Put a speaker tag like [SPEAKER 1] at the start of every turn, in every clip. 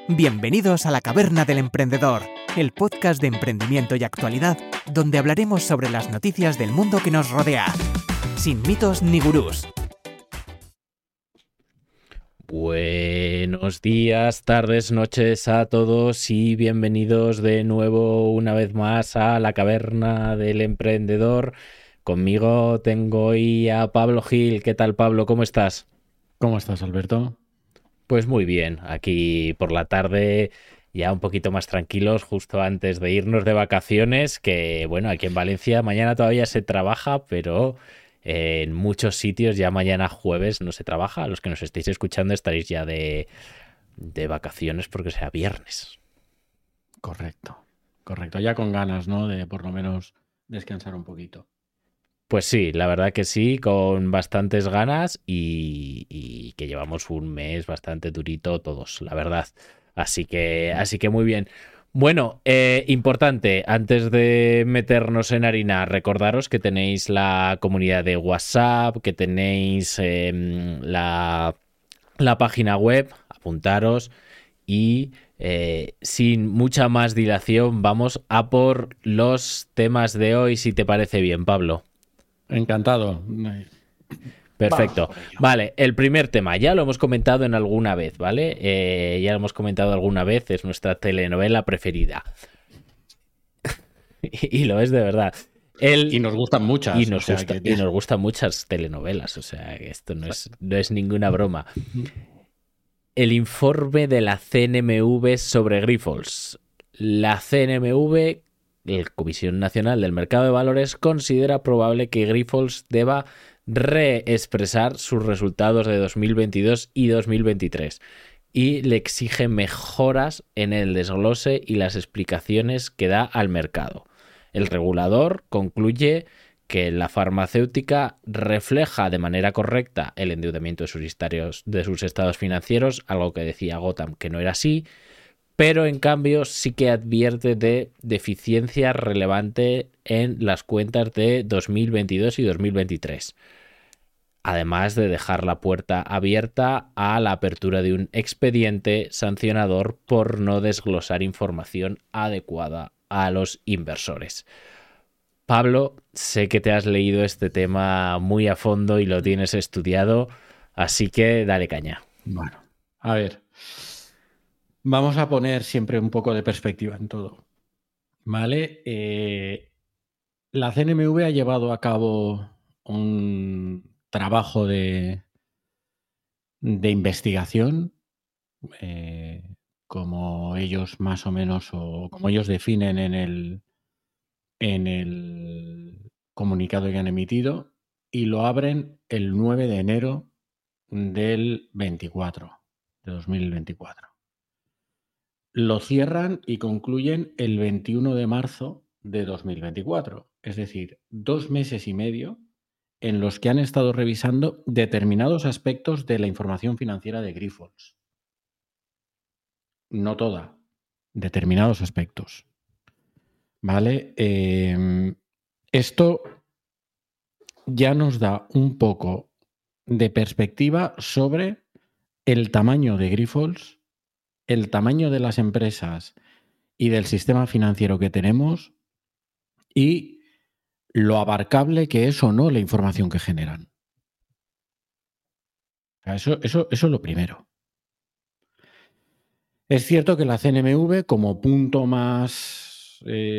[SPEAKER 1] Bienvenidos a La Caverna del Emprendedor, el podcast de emprendimiento y actualidad, donde hablaremos sobre las noticias del mundo que nos rodea, sin mitos ni gurús.
[SPEAKER 2] Buenos días, tardes, noches a todos y bienvenidos de nuevo una vez más a La Caverna del Emprendedor. Conmigo tengo hoy a Pablo Gil. ¿Qué tal, Pablo? ¿Cómo estás?
[SPEAKER 3] ¿Cómo estás, Alberto?
[SPEAKER 2] Pues muy bien, aquí por la tarde ya un poquito más tranquilos justo antes de irnos de vacaciones, que bueno, aquí en Valencia mañana todavía se trabaja, pero en muchos sitios ya mañana jueves no se trabaja. A los que nos estéis escuchando estaréis ya de vacaciones porque sea viernes.
[SPEAKER 3] Correcto. Ya con ganas, ¿no? De por lo menos descansar un poquito.
[SPEAKER 2] Pues sí, la verdad que sí, con bastantes ganas y que llevamos un mes bastante durito todos, la verdad. Así que muy bien. Bueno, importante, antes de meternos en harina, recordaros que tenéis la comunidad de WhatsApp, que tenéis la página web, apuntaros y sin mucha más dilación vamos a por los temas de hoy, si te parece bien, Pablo.
[SPEAKER 3] Encantado.
[SPEAKER 2] Perfecto. Vale, el primer tema, ya lo hemos comentado en alguna vez, ¿vale? Ya lo hemos comentado alguna vez, es nuestra telenovela preferida. y lo es de verdad.
[SPEAKER 3] Y nos gustan muchas.
[SPEAKER 2] Y nos gustan muchas telenovelas, o sea, esto no es ninguna broma. El informe de la CNMV sobre Grifols. La CNMV, la Comisión Nacional del Mercado de Valores, considera probable que Grifols deba reexpresar sus resultados de 2022 y 2023 y le exige mejoras en el desglose y las explicaciones que da al mercado. El regulador concluye que la farmacéutica refleja de manera correcta el endeudamiento de sus estados financieros, algo que decía Gotham que no era así, pero en cambio sí que advierte de deficiencia relevante en las cuentas de 2022 y 2023. Además de dejar la puerta abierta a la apertura de un expediente sancionador por no desglosar información adecuada a los inversores. Pablo, sé que te has leído este tema muy a fondo y lo tienes estudiado, así que dale caña.
[SPEAKER 3] Bueno, a ver. Vamos a poner siempre un poco de perspectiva en todo. ¿Vale? La CNMV ha llevado a cabo un trabajo de investigación, como ellos más o menos, o como ellos definen en el comunicado que han emitido, y lo abren el 9 de enero del 2024. Lo cierran y concluyen el 21 de marzo de 2024. Es decir, 2 meses y medio en los que han estado revisando determinados aspectos de la información financiera de Grifols. No toda, determinados aspectos. ¿Vale? Esto ya nos da un poco de perspectiva sobre el tamaño de Grifols, el tamaño de las empresas y del sistema financiero que tenemos y lo abarcable que es o no la información que generan. Eso es lo primero. Es cierto que la CNMV, como punto más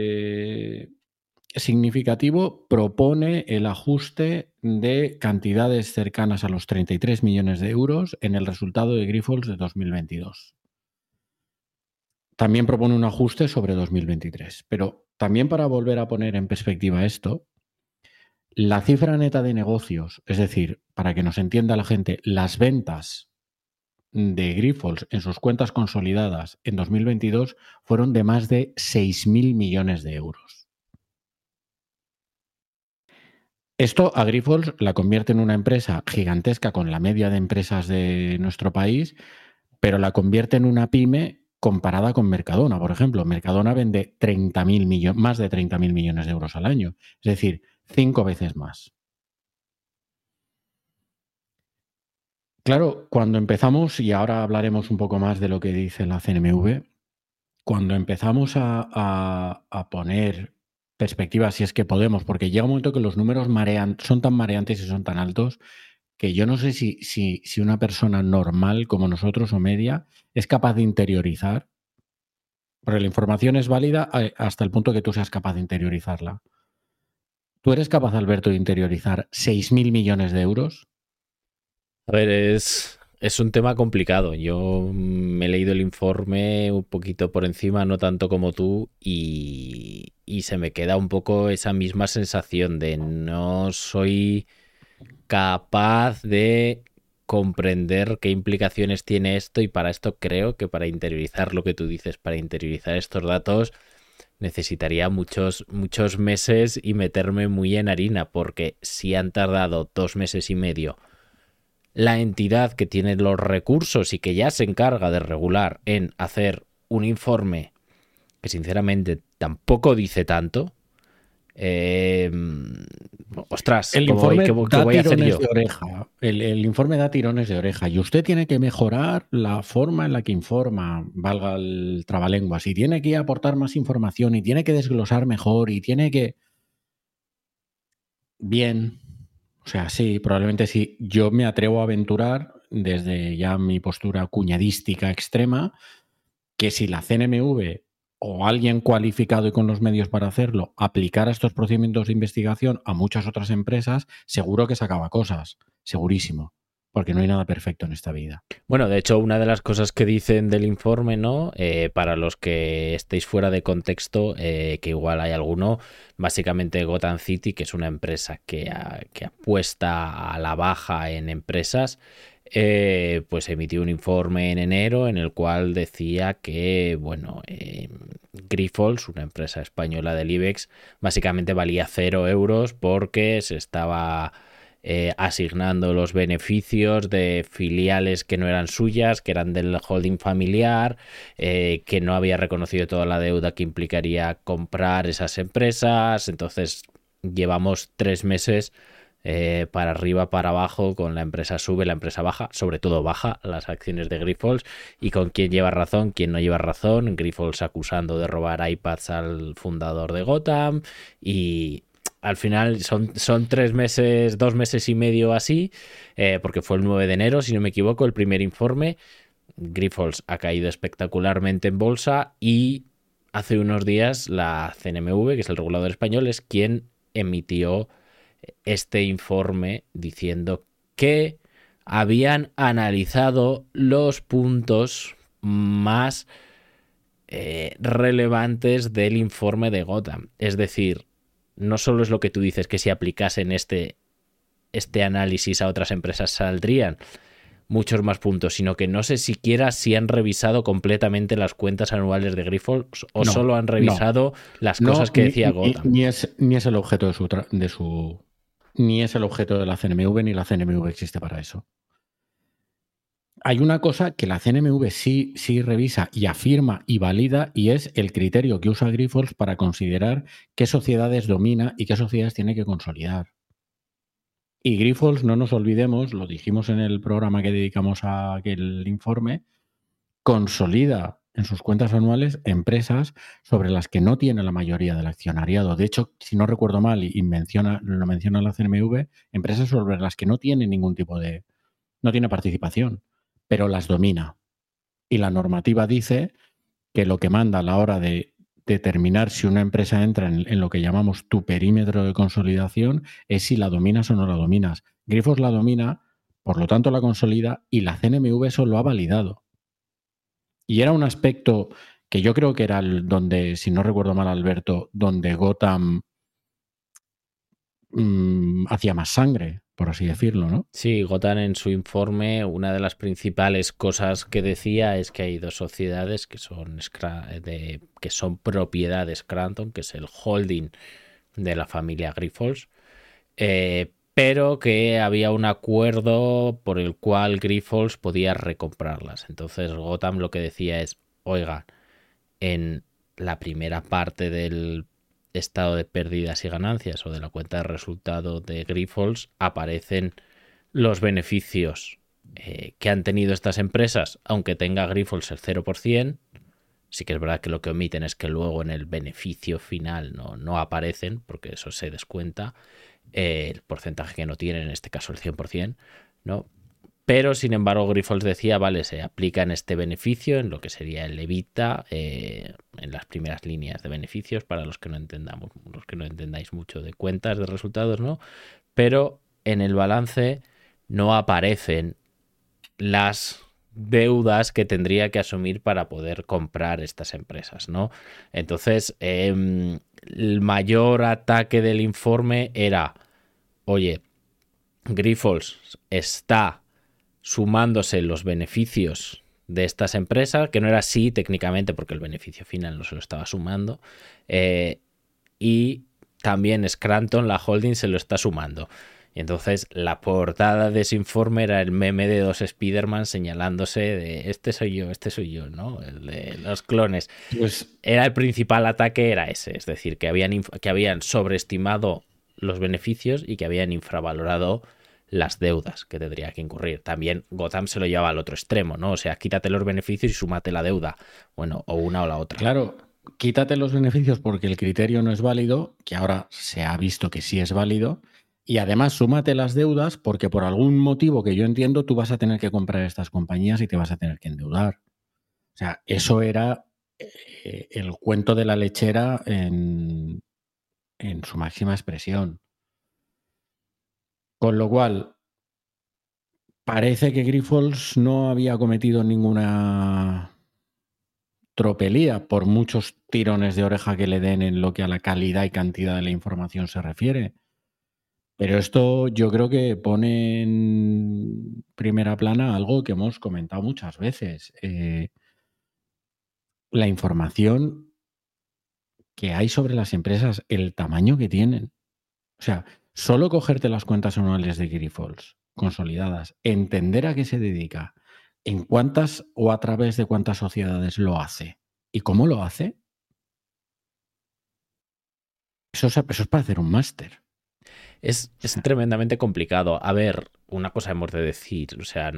[SPEAKER 3] significativo, propone el ajuste de cantidades cercanas a los 33 millones de euros en el resultado de Grifols de 2022. También propone un ajuste sobre 2023. Pero también, para volver a poner en perspectiva esto, la cifra neta de negocios, es decir, para que nos entienda la gente, las ventas de Grifols en sus cuentas consolidadas en 2022 fueron de más de 6.000 millones de euros. Esto a Grifols la convierte en una empresa gigantesca con la media de empresas de nuestro país, pero la convierte en una pyme comparada con Mercadona, por ejemplo. Mercadona vende más de 30.000 millones de euros al año, es decir, 5 veces más. Claro, cuando empezamos, y ahora hablaremos un poco más de lo que dice la CNMV, cuando empezamos a poner perspectivas, si es que podemos, porque llega un momento que los números son tan mareantes y son tan altos que yo no sé si una persona normal como nosotros o media es capaz de interiorizar, porque la información es válida hasta el punto que tú seas capaz de interiorizarla. ¿Tú eres capaz, Alberto, de interiorizar 6.000 millones de euros?
[SPEAKER 2] A ver, es un tema complicado. Yo me he leído el informe un poquito por encima, no tanto como tú, y se me queda un poco esa misma sensación de no soy capaz de comprender qué implicaciones tiene esto, y para esto creo que para interiorizar lo que tú dices, para interiorizar estos datos, necesitaría muchos meses y meterme muy en harina, porque si han tardado 2 meses y medio la entidad que tiene los recursos y que ya se encarga de regular en hacer un informe que sinceramente tampoco dice tanto, ostras,
[SPEAKER 3] El
[SPEAKER 2] ¿qué
[SPEAKER 3] informe da
[SPEAKER 2] voy a hacer
[SPEAKER 3] tirones
[SPEAKER 2] yo?
[SPEAKER 3] de oreja. El informe da tirones de oreja y usted tiene que mejorar la forma en la que informa, valga el trabalenguas, y tiene que aportar más información y tiene que desglosar mejor y tiene que... Bien, o sea, sí, probablemente sí. Yo me atrevo a aventurar desde ya mi postura cuñadística extrema que si la CNMV o alguien cualificado y con los medios para hacerlo aplicara estos procedimientos de investigación a muchas otras empresas, seguro que sacaba cosas, segurísimo, porque no hay nada perfecto en esta vida.
[SPEAKER 2] Bueno, de hecho, una de las cosas que dicen del informe, ¿no? Para los que estéis fuera de contexto, que igual hay alguno, básicamente Gotham City, que es una empresa que apuesta a la baja en empresas, pues emitió un informe en enero en el cual decía que, bueno, Grifols, una empresa española del IBEX, básicamente valía 0 euros porque se estaba asignando los beneficios de filiales que no eran suyas, que eran del holding familiar, que no había reconocido toda la deuda que implicaría comprar esas empresas. Entonces llevamos 3 meses para arriba, para abajo, con la empresa sube, la empresa baja, sobre todo baja las acciones de Grifols, y con quién lleva razón, quién no lleva razón. Grifols acusando de robar iPads al fundador de Gotham, y al final son 3 meses, 2 meses y medio así, porque fue el 9 de enero, si no me equivoco, el primer informe. Grifols ha caído espectacularmente en bolsa, y hace unos días la CNMV, que es el regulador español, es quien emitió este informe diciendo que habían analizado los puntos más relevantes del informe de Gotham. Es decir, no solo es lo que tú dices, que si aplicasen este análisis a otras empresas saldrían muchos más puntos, sino que no sé siquiera si han revisado completamente las cuentas anuales de Grifols o
[SPEAKER 3] No,
[SPEAKER 2] solo han revisado las
[SPEAKER 3] no,
[SPEAKER 2] cosas que decía Gotham.
[SPEAKER 3] ni es el objeto ni es el objeto de la CNMV, ni la CNMV existe para eso. Hay una cosa que la CNMV sí revisa y afirma y valida, y es el criterio que usa Grifols para considerar qué sociedades domina y qué sociedades tiene que consolidar. Y Grifols, no nos olvidemos, lo dijimos en el programa que dedicamos a aquel informe, consolida en sus cuentas anuales empresas sobre las que no tiene la mayoría del accionariado. De hecho, si no recuerdo mal, y lo menciona la CNMV, empresas sobre las que no tiene ningún tipo de... no tiene participación, pero las domina. Y la normativa dice que lo que manda a la hora de determinar si una empresa entra en lo que llamamos tu perímetro de consolidación es si la dominas o no la dominas. Grifols la domina, por lo tanto la consolida, y la CNMV eso lo ha validado. Y era un aspecto que yo creo que era donde, si no recuerdo mal, Alberto, donde Gotham hacía más sangre, por así decirlo, ¿no?
[SPEAKER 2] Sí, Gotham en su informe, una de las principales cosas que decía es que hay dos sociedades que son propiedad de Scranton, que es el holding de la familia Grifols, pero que había un acuerdo por el cual Grifols podía recomprarlas. Entonces Gotham lo que decía es, oiga, en la primera parte del estado de pérdidas y ganancias o de la cuenta de resultado de Grifols aparecen los beneficios que han tenido estas empresas, aunque tenga Grifols el 0%. Sí que es verdad que lo que omiten es que luego en el beneficio final no aparecen, porque eso se descuenta, el porcentaje que no tienen, en este caso el 100%, ¿no? Pero, sin embargo, Grifols decía, vale, se aplica en este beneficio, en lo que sería el EBITDA, en las primeras líneas de beneficios, para los que no entendáis mucho de cuentas, de resultados, ¿no? Pero en el balance no aparecen las deudas que tendría que asumir para poder comprar estas empresas, ¿no? Entonces, el mayor ataque del informe era, oye, Grifols está sumándose los beneficios de estas empresas, que no era así técnicamente porque el beneficio final no se lo estaba sumando, y también Scranton, la holding, se lo está sumando. Y entonces la portada de ese informe era el meme de dos Spider-Man señalándose de este soy yo, ¿no? El de los clones.
[SPEAKER 3] Pues
[SPEAKER 2] Era el principal ataque, era ese, es decir, que habían sobreestimado los beneficios y que habían infravalorado las deudas que tendría que incurrir. También Gotham se lo lleva al otro extremo, ¿no? O sea, quítate los beneficios y súmate la deuda. Bueno, o una o la otra.
[SPEAKER 3] claro, quítate los beneficios porque el criterio no es válido, que ahora se ha visto que sí es válido, y además súmate las deudas porque por algún motivo que yo entiendo tú vas a tener que comprar estas compañías y te vas a tener que endeudar. O sea, eso era el cuento de la lechera en su máxima expresión. Con lo cual, parece que Grifols no había cometido ninguna tropelía por muchos tirones de oreja que le den en lo que a la calidad y cantidad de la información se refiere. Pero esto yo creo que pone en primera plana algo que hemos comentado muchas veces. La información que hay sobre las empresas, el tamaño que tienen. O sea, solo cogerte las cuentas anuales de Grifols consolidadas, entender a qué se dedica, en cuántas o a través de cuántas sociedades lo hace y cómo lo hace, eso es para hacer un máster.
[SPEAKER 2] Es tremendamente complicado. A ver, una cosa hemos de decir, o sea,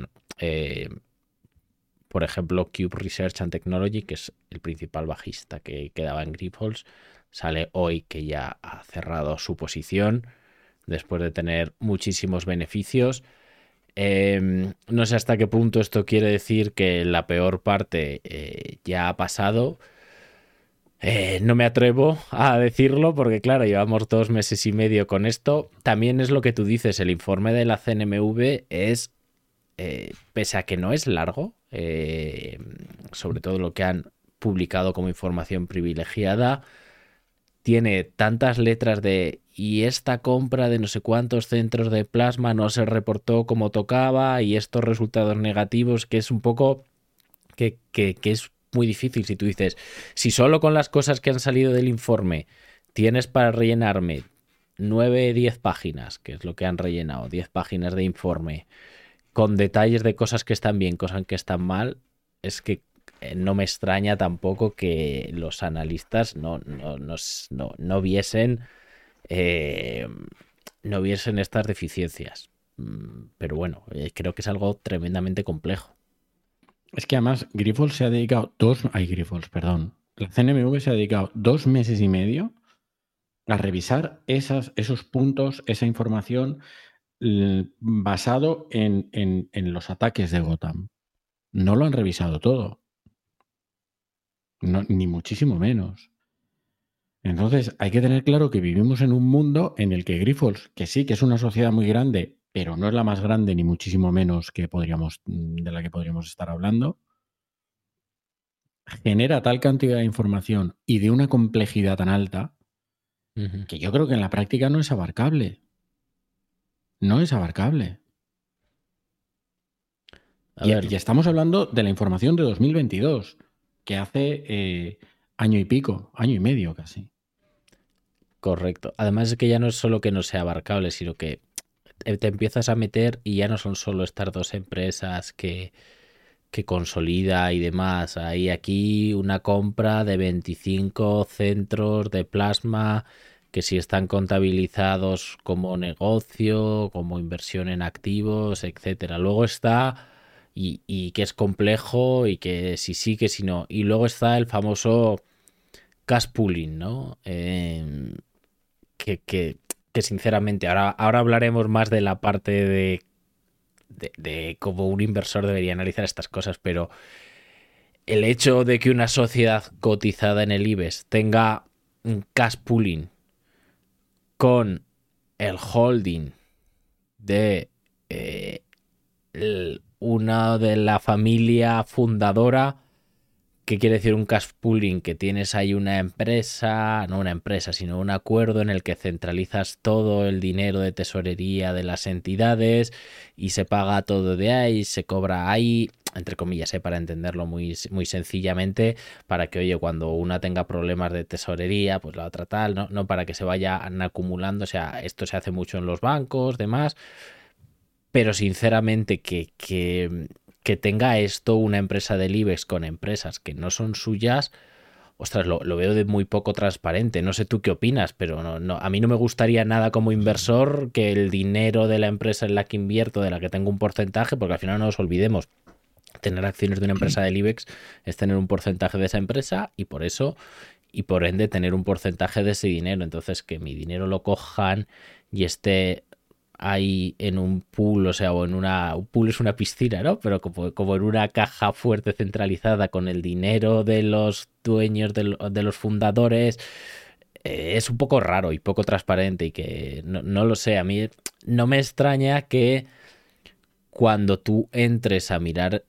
[SPEAKER 2] por ejemplo, Cube Research and Technology, que es el principal bajista que quedaba en Grifols, sale hoy que ya ha cerrado su posición después de tener muchísimos beneficios. No sé hasta qué punto esto quiere decir que la peor parte ya ha pasado. No me atrevo a decirlo porque, claro, llevamos 2 meses y medio con esto. También es lo que tú dices, el informe de la CNMV es, pese a que no es largo, sobre todo lo que han publicado como información privilegiada, tiene tantas letras de y esta compra de no sé cuántos centros de plasma no se reportó como tocaba y estos resultados negativos, que es un poco que es muy difícil. Si tú dices, si solo con las cosas que han salido del informe tienes para rellenarme 9-10 páginas, que es lo que han rellenado, 10 páginas de informe, con detalles de cosas que están bien, cosas que están mal, es que no me extraña tampoco que los analistas no viesen no viesen estas deficiencias. Pero bueno, creo que es algo tremendamente complejo.
[SPEAKER 3] Es que además Grifols se ha dedicado la CNMV se ha dedicado 2 meses y medio a revisar esos puntos, esa información basado en los ataques de Gotham. No lo han revisado todo. No, ni muchísimo menos. Entonces hay que tener claro que vivimos en un mundo en el que Grifols, que sí que es una sociedad muy grande, pero no es la más grande ni muchísimo menos de la que podríamos estar hablando, genera tal cantidad de información y de una complejidad tan alta que yo creo que en la práctica no es abarcable. No es abarcable. Y estamos hablando de la información de 2022, que hace año y pico, año y medio casi.
[SPEAKER 2] Correcto. Además es que ya no es solo que no sea abarcable, sino que te empiezas a meter y ya no son solo estas dos empresas que consolida y demás. Hay aquí una compra de 25 centros de plasma que si están contabilizados como negocio, como inversión en activos, etcétera. Luego está, y que es complejo, y que si sí, que si no. Y luego está el famoso cash pooling, ¿no? Que sinceramente, ahora hablaremos más de la parte de cómo un inversor debería analizar estas cosas, pero el hecho de que una sociedad cotizada en el IBEX tenga un cash pooling con el holding de una de la familia fundadora. ¿Qué quiere decir un cash pooling? Que tienes ahí una empresa, no una empresa, sino un acuerdo en el que centralizas todo el dinero de tesorería de las entidades y se paga todo de ahí, se cobra ahí, entre comillas, para entenderlo muy, muy sencillamente, para que, oye, cuando una tenga problemas de tesorería, pues la otra tal, no para que se vayan acumulando. O sea, esto se hace mucho en los bancos, demás, pero sinceramente que tenga esto una empresa del IBEX con empresas que no son suyas, ostras, lo veo de muy poco transparente. No sé tú qué opinas, pero a mí no me gustaría nada como inversor que el dinero de la empresa en la que invierto, de la que tengo un porcentaje, porque al final no nos olvidemos, tener acciones de una empresa del IBEX es tener un porcentaje de esa empresa y por ende tener un porcentaje de ese dinero. Entonces, que mi dinero lo cojan y esté ahí en un pool, o sea, o en un pool es una piscina, ¿no? Pero como en una caja fuerte centralizada con el dinero de los dueños, de los fundadores, es un poco raro y poco transparente, y que no lo sé. A mí no me extraña que cuando tú entres a mirar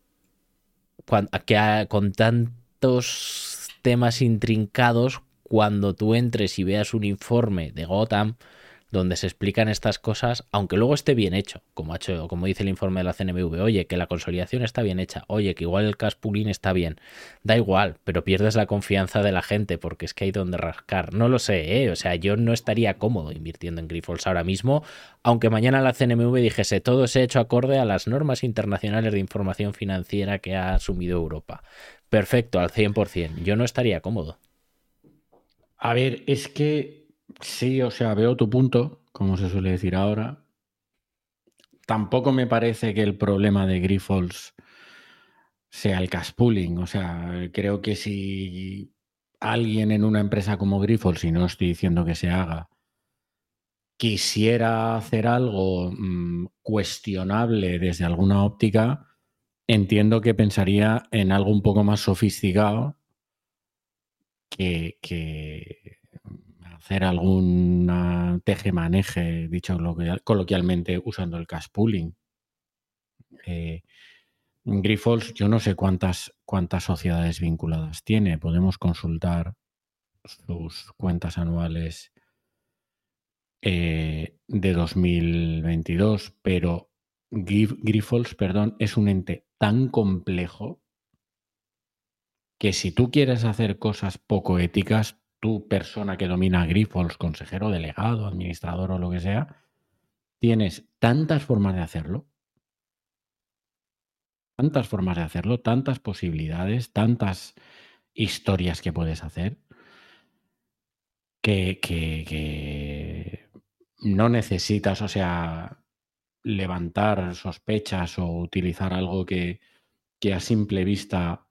[SPEAKER 2] con tantos temas intrincados, cuando tú entres y veas un informe de Gotham donde se explican estas cosas, aunque luego esté bien hecho, como dice el informe de la CNMV, oye, que la consolidación está bien hecha, oye, que igual el cash pooling está bien, da igual, pero pierdes la confianza de la gente, porque es que hay donde rascar. No lo sé, o sea, yo no estaría cómodo invirtiendo en Grifols ahora mismo, aunque mañana la CNMV dijese todo se ha hecho acorde a las normas internacionales de información financiera que ha asumido Europa. Perfecto, al 100%. Yo no estaría cómodo.
[SPEAKER 3] A ver, es que sí, o sea, veo tu punto, como se suele decir ahora. Tampoco me parece que el problema de Grifols sea el cash pooling. O sea, creo que si alguien en una empresa como Grifols, y no estoy diciendo que se haga, quisiera hacer algo cuestionable desde alguna óptica, entiendo que pensaría en algo un poco más sofisticado que hacer algún tejemaneje, dicho coloquialmente, usando el cash pooling. Grifols, yo no sé cuántas sociedades vinculadas tiene. Podemos consultar sus cuentas anuales de 2022, pero Grifols, perdón, es un ente tan complejo que si tú quieres hacer cosas poco éticas, tú, persona que domina Grifols, consejero delegado, administrador o lo que sea, tienes tantas formas de hacerlo, tantas posibilidades, tantas historias que puedes hacer, que no necesitas, o sea, levantar sospechas o utilizar algo que a simple vista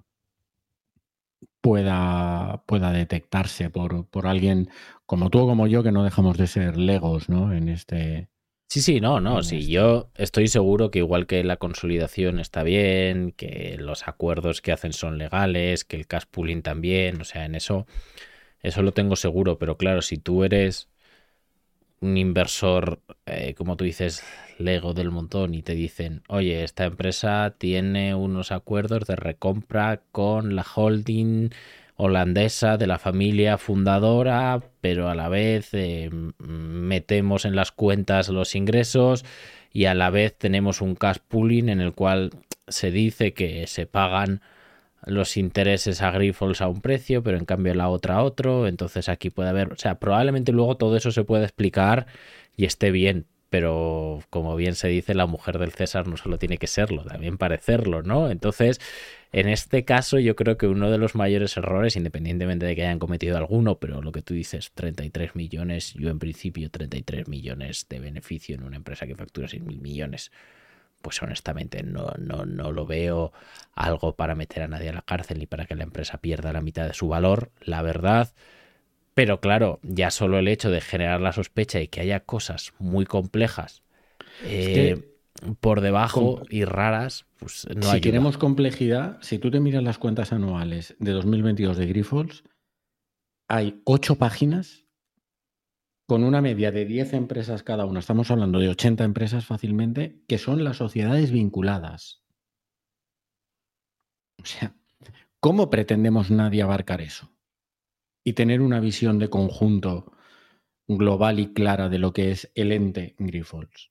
[SPEAKER 3] pueda detectarse por alguien como tú o como yo, que no dejamos de ser legos, ¿no? En este...
[SPEAKER 2] Sí, sí, yo estoy seguro que igual que la consolidación está bien, que los acuerdos que hacen son legales, que el cash pooling también, o sea, en eso lo tengo seguro, pero claro, si tú eres un inversor, como tú dices, Lego del montón, y te dicen, oye, esta empresa tiene unos acuerdos de recompra con la holding holandesa de la familia fundadora, pero a la vez metemos en las cuentas los ingresos y a la vez tenemos un cash pooling en el cual se dice que se pagan los intereses a Grifols a un precio, pero en cambio la otra a otro. Entonces aquí puede haber, o sea, probablemente luego todo eso se puede explicar y esté bien, pero como bien se dice, la mujer del César no solo tiene que serlo, también parecerlo, ¿no? Entonces, en este caso yo creo que uno de los mayores errores, independientemente de que hayan cometido alguno, pero lo que tú dices, 33 millones, yo en principio 33 millones de beneficio en una empresa que factura 6.000 millones, pues honestamente no lo veo algo para meter a nadie a la cárcel ni para que la empresa pierda la mitad de su valor, la verdad. Pero claro, ya solo el hecho de generar la sospecha y que haya cosas muy complejas por debajo y raras, pues no ayuda.
[SPEAKER 3] Si queremos complejidad, si tú te miras las cuentas anuales de 2022 de Grifols, hay 8 páginas con una media de 10 empresas cada una. Estamos hablando de 80 empresas fácilmente, que son las sociedades vinculadas. O sea, ¿cómo pretendemos nadie abarcar eso? Y tener una visión de conjunto global y clara de lo que es el ente Grifols.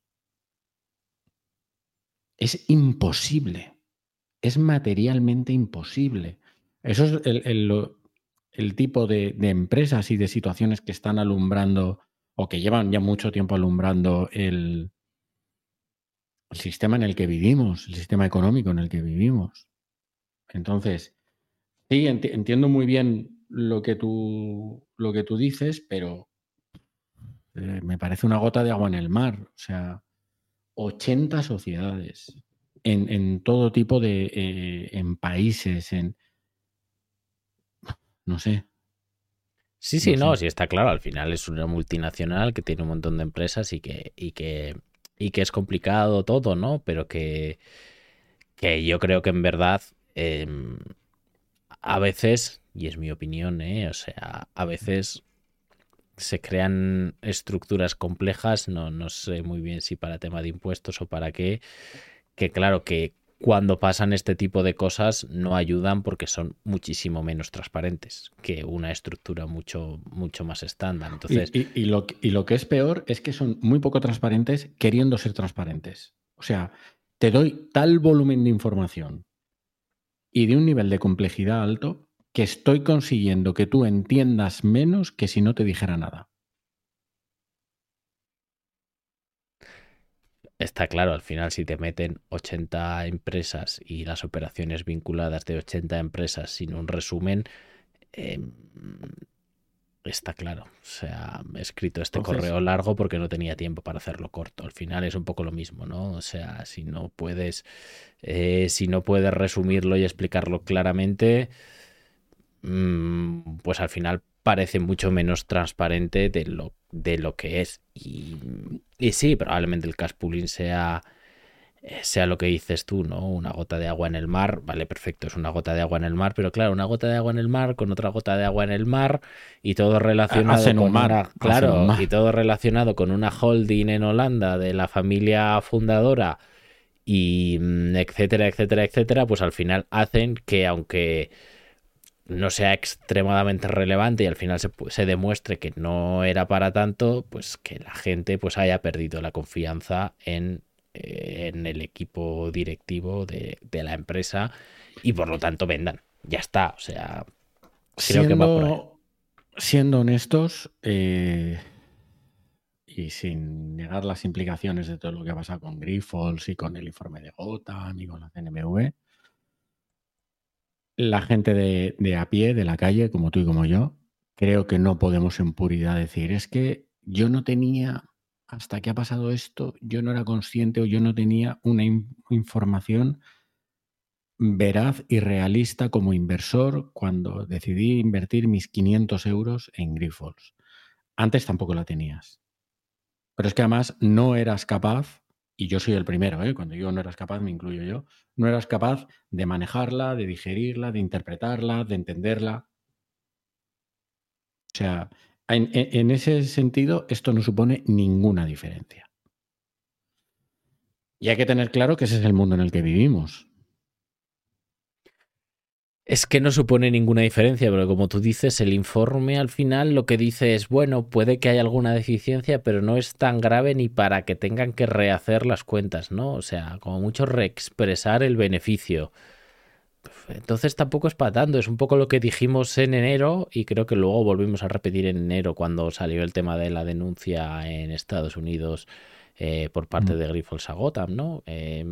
[SPEAKER 3] Es imposible. Es materialmente imposible. Eso es el tipo de empresas y de situaciones que están alumbrando o que llevan ya mucho tiempo alumbrando el sistema en el que vivimos, el sistema económico en el que vivimos. Entonces, sí, entiendo muy bien lo que tú dices, pero me parece una gota de agua en el mar. O sea, 80 sociedades en todo tipo de... en países, no sé.
[SPEAKER 2] Sí, sí está claro. Al final es una multinacional que tiene un montón de empresas y que es complicado todo, ¿no? Pero que yo creo que en verdad a veces, y es mi opinión, o sea, a veces se crean estructuras complejas, no sé muy bien si para tema de impuestos o para qué, que claro que cuando pasan este tipo de cosas no ayudan porque son muchísimo menos transparentes que una estructura mucho más estándar. Entonces,
[SPEAKER 3] y lo que es peor es que son muy poco transparentes queriendo ser transparentes. O sea, te doy tal volumen de información y de un nivel de complejidad alto que estoy consiguiendo que tú entiendas menos que si no te dijera nada.
[SPEAKER 2] está claro, al final si te meten 80 empresas y las operaciones vinculadas de 80 empresas sin un resumen, está claro. O sea, he escrito este correo largo porque no tenía tiempo para hacerlo corto. Al final es un poco lo mismo, ¿no? O sea, si no puedes resumirlo y explicarlo claramente, pues al final parece mucho menos transparente de lo que es. Y sí, probablemente el cash pooling sea lo que dices tú, ¿no? Una gota de agua en el mar, vale, perfecto, es una gota de agua en el mar, pero claro, una gota de agua en el mar con otra gota de agua en el mar y todo relacionado y todo relacionado con una holding en Holanda de la familia fundadora y etcétera, etcétera, etcétera, pues al final hacen que aunque no sea extremadamente relevante y al final se demuestre que no era para tanto, pues que la gente pues haya perdido la confianza en el equipo directivo de la empresa y por lo tanto vendan. Ya está, o sea, creo que va por ahí.
[SPEAKER 3] Siendo honestos y sin negar las implicaciones de todo lo que ha pasado con Grifols y con el informe de Gotham y con la CNMV, la gente de a pie, de la calle, como tú y como yo, creo que no podemos en puridad decir, es que yo no tenía, hasta que ha pasado esto, yo no era consciente o yo no tenía una información veraz y realista como inversor cuando decidí invertir mis 500 euros en Grifols. Antes tampoco la tenías. Pero es que además no eras capaz, y yo soy el primero, cuando digo no eras capaz me incluyo yo, no eras capaz de manejarla, de digerirla, de interpretarla, de entenderla. O sea, en ese sentido esto no supone ninguna diferencia. Y hay que tener claro que ese es el mundo en el que vivimos.
[SPEAKER 2] Es que no supone ninguna diferencia, pero como tú dices, el informe al final lo que dice es, bueno, puede que haya alguna deficiencia, pero no es tan grave ni para que tengan que rehacer las cuentas, ¿no? O sea, como mucho reexpresar el beneficio. Entonces tampoco es para tanto, es un poco lo que dijimos en enero y creo que luego volvimos a repetir en enero cuando salió el tema de la denuncia en Estados Unidos por parte de Grifols a Gotham, ¿no?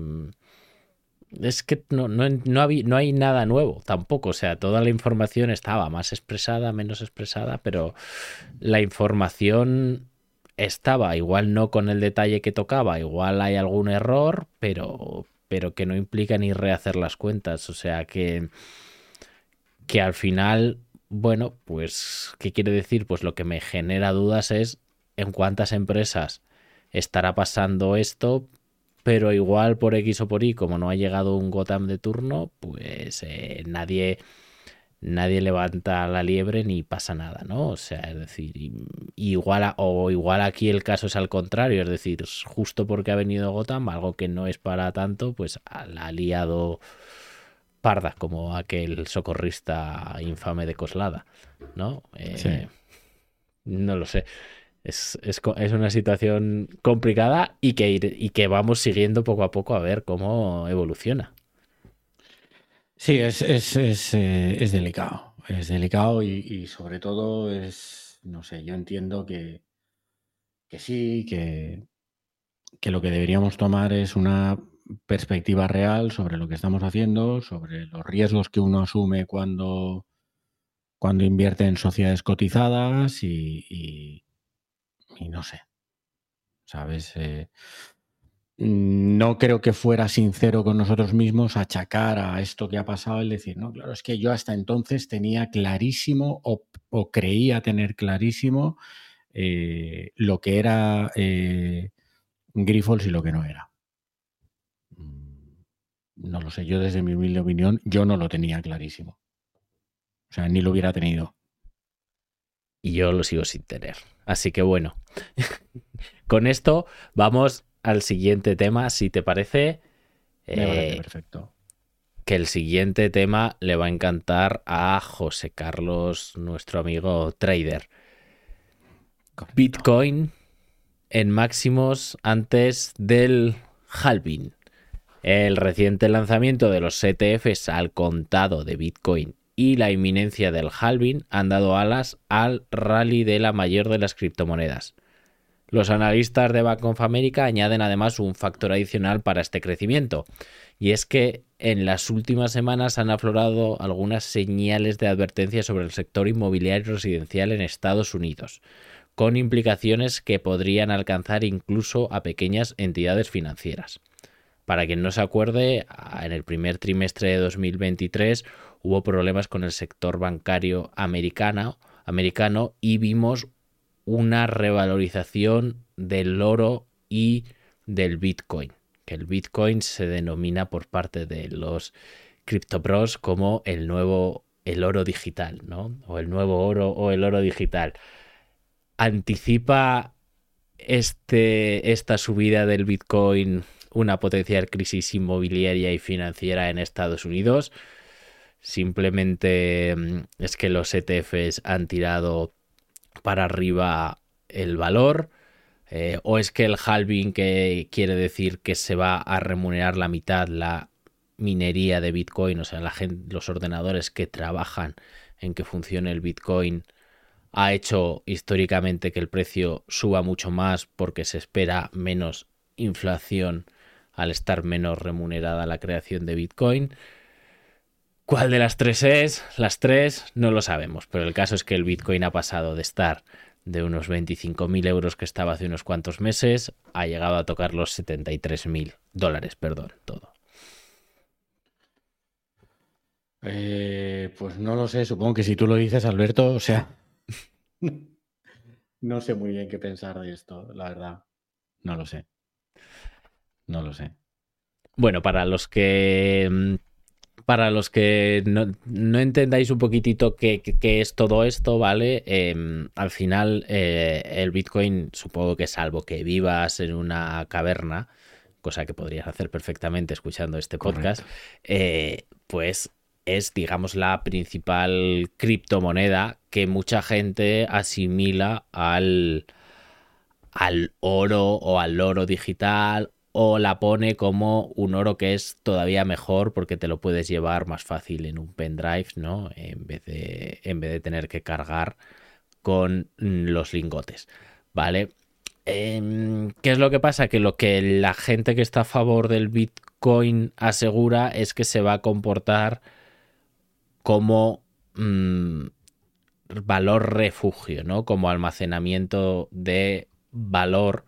[SPEAKER 2] Es que no hay nada nuevo tampoco, o sea, toda la información estaba más expresada, menos expresada, pero la información estaba, igual no con el detalle que tocaba, igual hay algún error, pero que no implica ni rehacer las cuentas, o sea que al final, bueno, pues, ¿qué quiere decir? Pues lo que me genera dudas es en cuántas empresas estará pasando esto, pero igual por X o por Y, como no ha llegado un Gotham de turno, pues nadie levanta la liebre ni pasa nada, ¿no? O sea, es decir, igual aquí el caso es al contrario, es decir, justo porque ha venido Gotham, algo que no es para tanto, pues la ha liado parda, como aquel socorrista infame de Coslada, ¿no?
[SPEAKER 3] Sí.
[SPEAKER 2] No lo sé. Es una situación complicada y que vamos siguiendo poco a poco a ver cómo evoluciona.
[SPEAKER 3] Sí, es delicado. Es delicado y sobre todo no sé, yo entiendo que sí, que lo que deberíamos tomar es una perspectiva real sobre lo que estamos haciendo, sobre los riesgos que uno asume cuando invierte en sociedades cotizadas y no sé, ¿sabes? No creo que fuera sincero con nosotros mismos achacar a esto que ha pasado el decir, no, claro, es que yo hasta entonces tenía clarísimo o creía tener clarísimo lo que era Grifols y lo que no era. No lo sé, yo desde mi humilde opinión, yo no lo tenía clarísimo. O sea, ni lo hubiera tenido.
[SPEAKER 2] Y yo lo sigo sin tener. Así que bueno, con esto vamos al siguiente tema, si te parece.
[SPEAKER 3] Me parece perfecto.
[SPEAKER 2] Que el siguiente tema le va a encantar a José Carlos, nuestro amigo trader.
[SPEAKER 3] Correcto.
[SPEAKER 2] Bitcoin en máximos antes del halving. El reciente lanzamiento de los ETFs al contado de Bitcoin y la inminencia del halving han dado alas al rally de la mayor de las criptomonedas. Los analistas de Bank of America añaden además un factor adicional para este crecimiento, y es que en las últimas semanas han aflorado algunas señales de advertencia sobre el sector inmobiliario residencial en Estados Unidos, con implicaciones que podrían alcanzar incluso a pequeñas entidades financieras. Para quien no se acuerde, en el primer trimestre de 2023 hubo problemas con el sector bancario americano y vimos una revalorización del oro y del Bitcoin, que el Bitcoin se denomina por parte de los criptobros como el oro digital, ¿no? O el nuevo oro o el oro digital. ¿Anticipa esta subida del Bitcoin una potencial crisis inmobiliaria y financiera en Estados Unidos? Simplemente es que los ETFs han tirado para arriba el valor, o es que el halving, que quiere decir que se va a remunerar la mitad la minería de Bitcoin, o sea, los ordenadores que trabajan en que funcione el Bitcoin, ha hecho históricamente que el precio suba mucho más porque se espera menos inflación al estar menos remunerada la creación de Bitcoin. ¿Cuál de las tres es? Las tres no lo sabemos, pero el caso es que el Bitcoin ha pasado de estar de unos 25.000 euros que estaba hace unos cuantos meses, ha llegado a tocar los $73.000, perdón, todo.
[SPEAKER 3] Pues no lo sé, supongo que si tú lo dices, Alberto, o sea, no sé muy bien qué pensar de esto, la verdad. No lo sé. No lo sé.
[SPEAKER 2] Bueno, para los que no entendáis un poquitito qué es todo esto, ¿vale? Al final, el Bitcoin, supongo que salvo que vivas en una caverna, cosa que podrías hacer perfectamente escuchando este podcast, pues es, digamos, la principal criptomoneda que mucha gente asimila al oro o al oro digital, o la pone como un oro que es todavía mejor porque te lo puedes llevar más fácil en un pendrive, ¿no? En vez de tener que cargar con los lingotes, ¿vale? ¿Qué es lo que pasa? Que lo que la gente que está a favor del Bitcoin asegura es que se va a comportar como valor refugio, ¿no? Como almacenamiento de valor,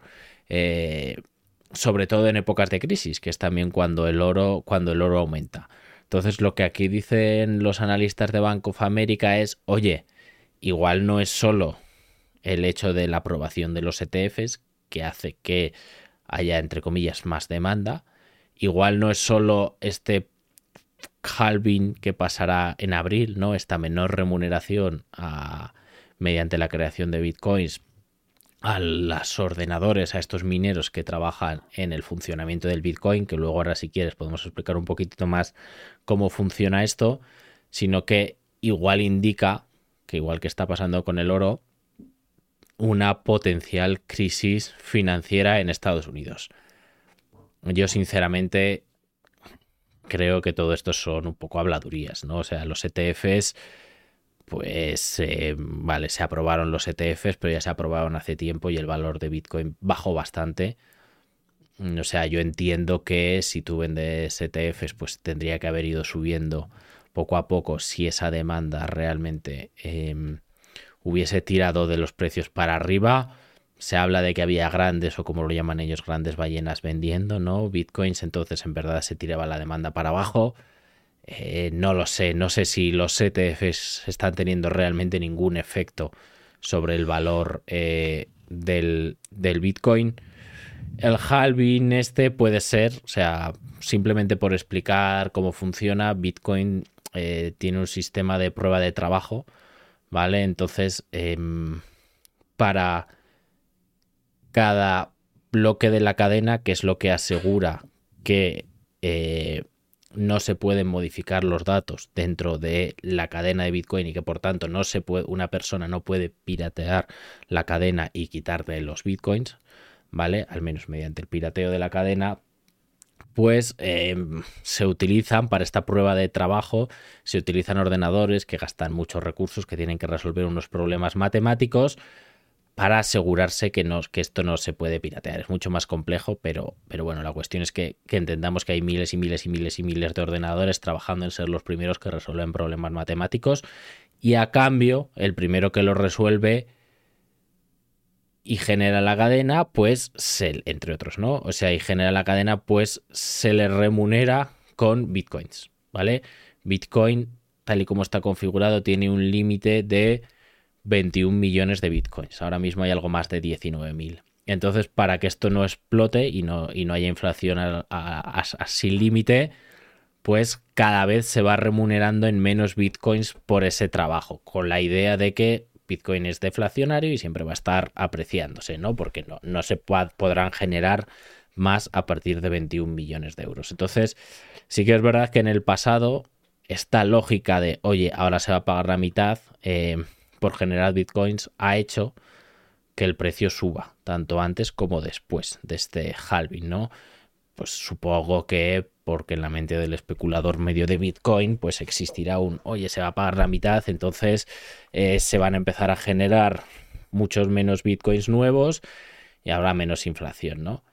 [SPEAKER 2] sobre todo en épocas de crisis, que es también cuando el oro aumenta. Entonces, lo que aquí dicen los analistas de Bank of America es, oye, igual no es solo el hecho de la aprobación de los ETFs que hace que haya, entre comillas, más demanda. Igual no es solo este halving que pasará en abril, ¿no? Esta menor remuneración mediante la creación de bitcoins a los ordenadores, a estos mineros que trabajan en el funcionamiento del Bitcoin, que luego ahora si quieres podemos explicar un poquitito más cómo funciona esto, sino que igual indica, que igual que está pasando con el oro, una potencial crisis financiera en Estados Unidos. Yo sinceramente creo que todo esto son un poco habladurías, ¿no? O sea, los ETFs, pues vale, se aprobaron los ETFs, pero ya se aprobaron hace tiempo y el valor de Bitcoin bajó bastante. O sea, yo entiendo que si tú vendes ETFs, pues tendría que haber ido subiendo poco a poco si esa demanda realmente hubiese tirado de los precios para arriba. Se habla de que había grandes, o como lo llaman ellos, grandes ballenas vendiendo, ¿no? Bitcoins, entonces en verdad se tiraba la demanda para abajo. No lo sé, no sé si los ETFs están teniendo realmente ningún efecto sobre el valor del Bitcoin. El halving puede ser, o sea, simplemente por explicar cómo funciona, Bitcoin tiene un sistema de prueba de trabajo, ¿vale? Entonces, para cada bloque de la cadena, que es lo que asegura que no se pueden modificar los datos dentro de la cadena de Bitcoin y que por tanto una persona no puede piratear la cadena y quitarte los Bitcoins, ¿vale? Al menos mediante el pirateo de la cadena, pues se utilizan para esta prueba de trabajo, se utilizan ordenadores que gastan muchos recursos, que tienen que resolver unos problemas matemáticos para asegurarse que esto no se puede piratear. Es mucho más complejo, pero bueno, la cuestión es que entendamos que hay miles y miles y miles y miles de ordenadores trabajando en ser los primeros que resuelven problemas matemáticos, y a cambio, el primero que lo resuelve y genera la cadena, pues entre otros, ¿no? O sea, y genera la cadena, pues se le remunera con bitcoins, ¿vale? Bitcoin, tal y como está configurado, tiene un límite de 21 millones de bitcoins. Ahora mismo hay algo más de 19.000. Entonces, para que esto no explote y no haya inflación sin límite, pues cada vez se va remunerando en menos bitcoins por ese trabajo, con la idea de que Bitcoin es deflacionario y siempre va a estar apreciándose, ¿no? Porque no se podrán generar más a partir de 21 millones de euros. Entonces, sí que es verdad que en el pasado esta lógica de, oye, ahora se va a pagar la mitad por generar bitcoins, ha hecho que el precio suba, tanto antes como después de este halving, ¿no? Pues supongo que porque en la mente del especulador medio de Bitcoin pues existirá oye, se va a pagar la mitad, entonces se van a empezar a generar muchos menos Bitcoins nuevos y habrá menos inflación, ¿no?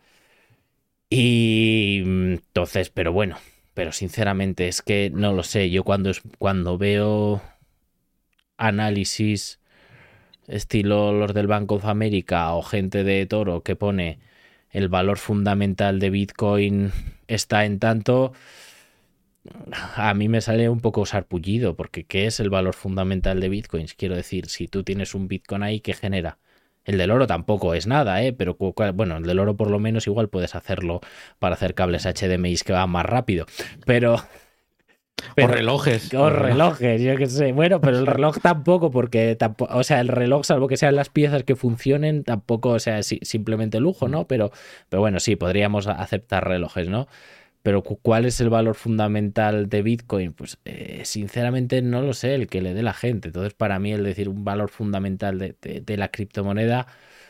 [SPEAKER 2] Y entonces, pero sinceramente es que no lo sé. Yo cuando veo análisis estilo los del Bank of America o gente de Toro que pone el valor fundamental de Bitcoin está en tanto, a mí me sale un poco sarpullido, porque ¿qué es el valor fundamental de Bitcoins? Quiero decir, si tú tienes un Bitcoin ahí, ¿qué genera? El del oro tampoco es nada, pero bueno, el del oro por lo menos igual puedes hacerlo para hacer cables HDMI que van más rápido, pero
[SPEAKER 3] o relojes.
[SPEAKER 2] O relojes, yo qué sé. Bueno, pero el reloj tampoco, porque o sea, el reloj, salvo que sean las piezas que funcionen, tampoco, o sea, simplemente lujo, ¿no? Pero bueno, sí, podríamos aceptar relojes, ¿no? Pero ¿cuál es el valor fundamental de Bitcoin? Pues sinceramente no lo sé, el que le dé la gente. Entonces, para mí, el decir un valor fundamental de la criptomoneda,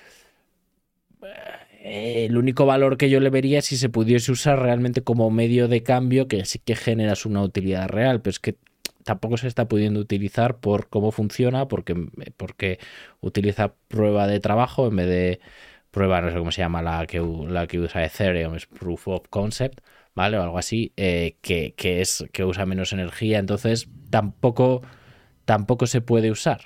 [SPEAKER 2] el único valor que yo le vería es si se pudiese usar realmente como medio de cambio, que sí que generas una utilidad real, pero es que tampoco se está pudiendo utilizar por cómo funciona, porque utiliza prueba de trabajo en vez de prueba, no sé cómo se llama la que usa Ethereum, es Proof of Concept, ¿vale? O algo así, que usa menos energía, entonces tampoco se puede usar.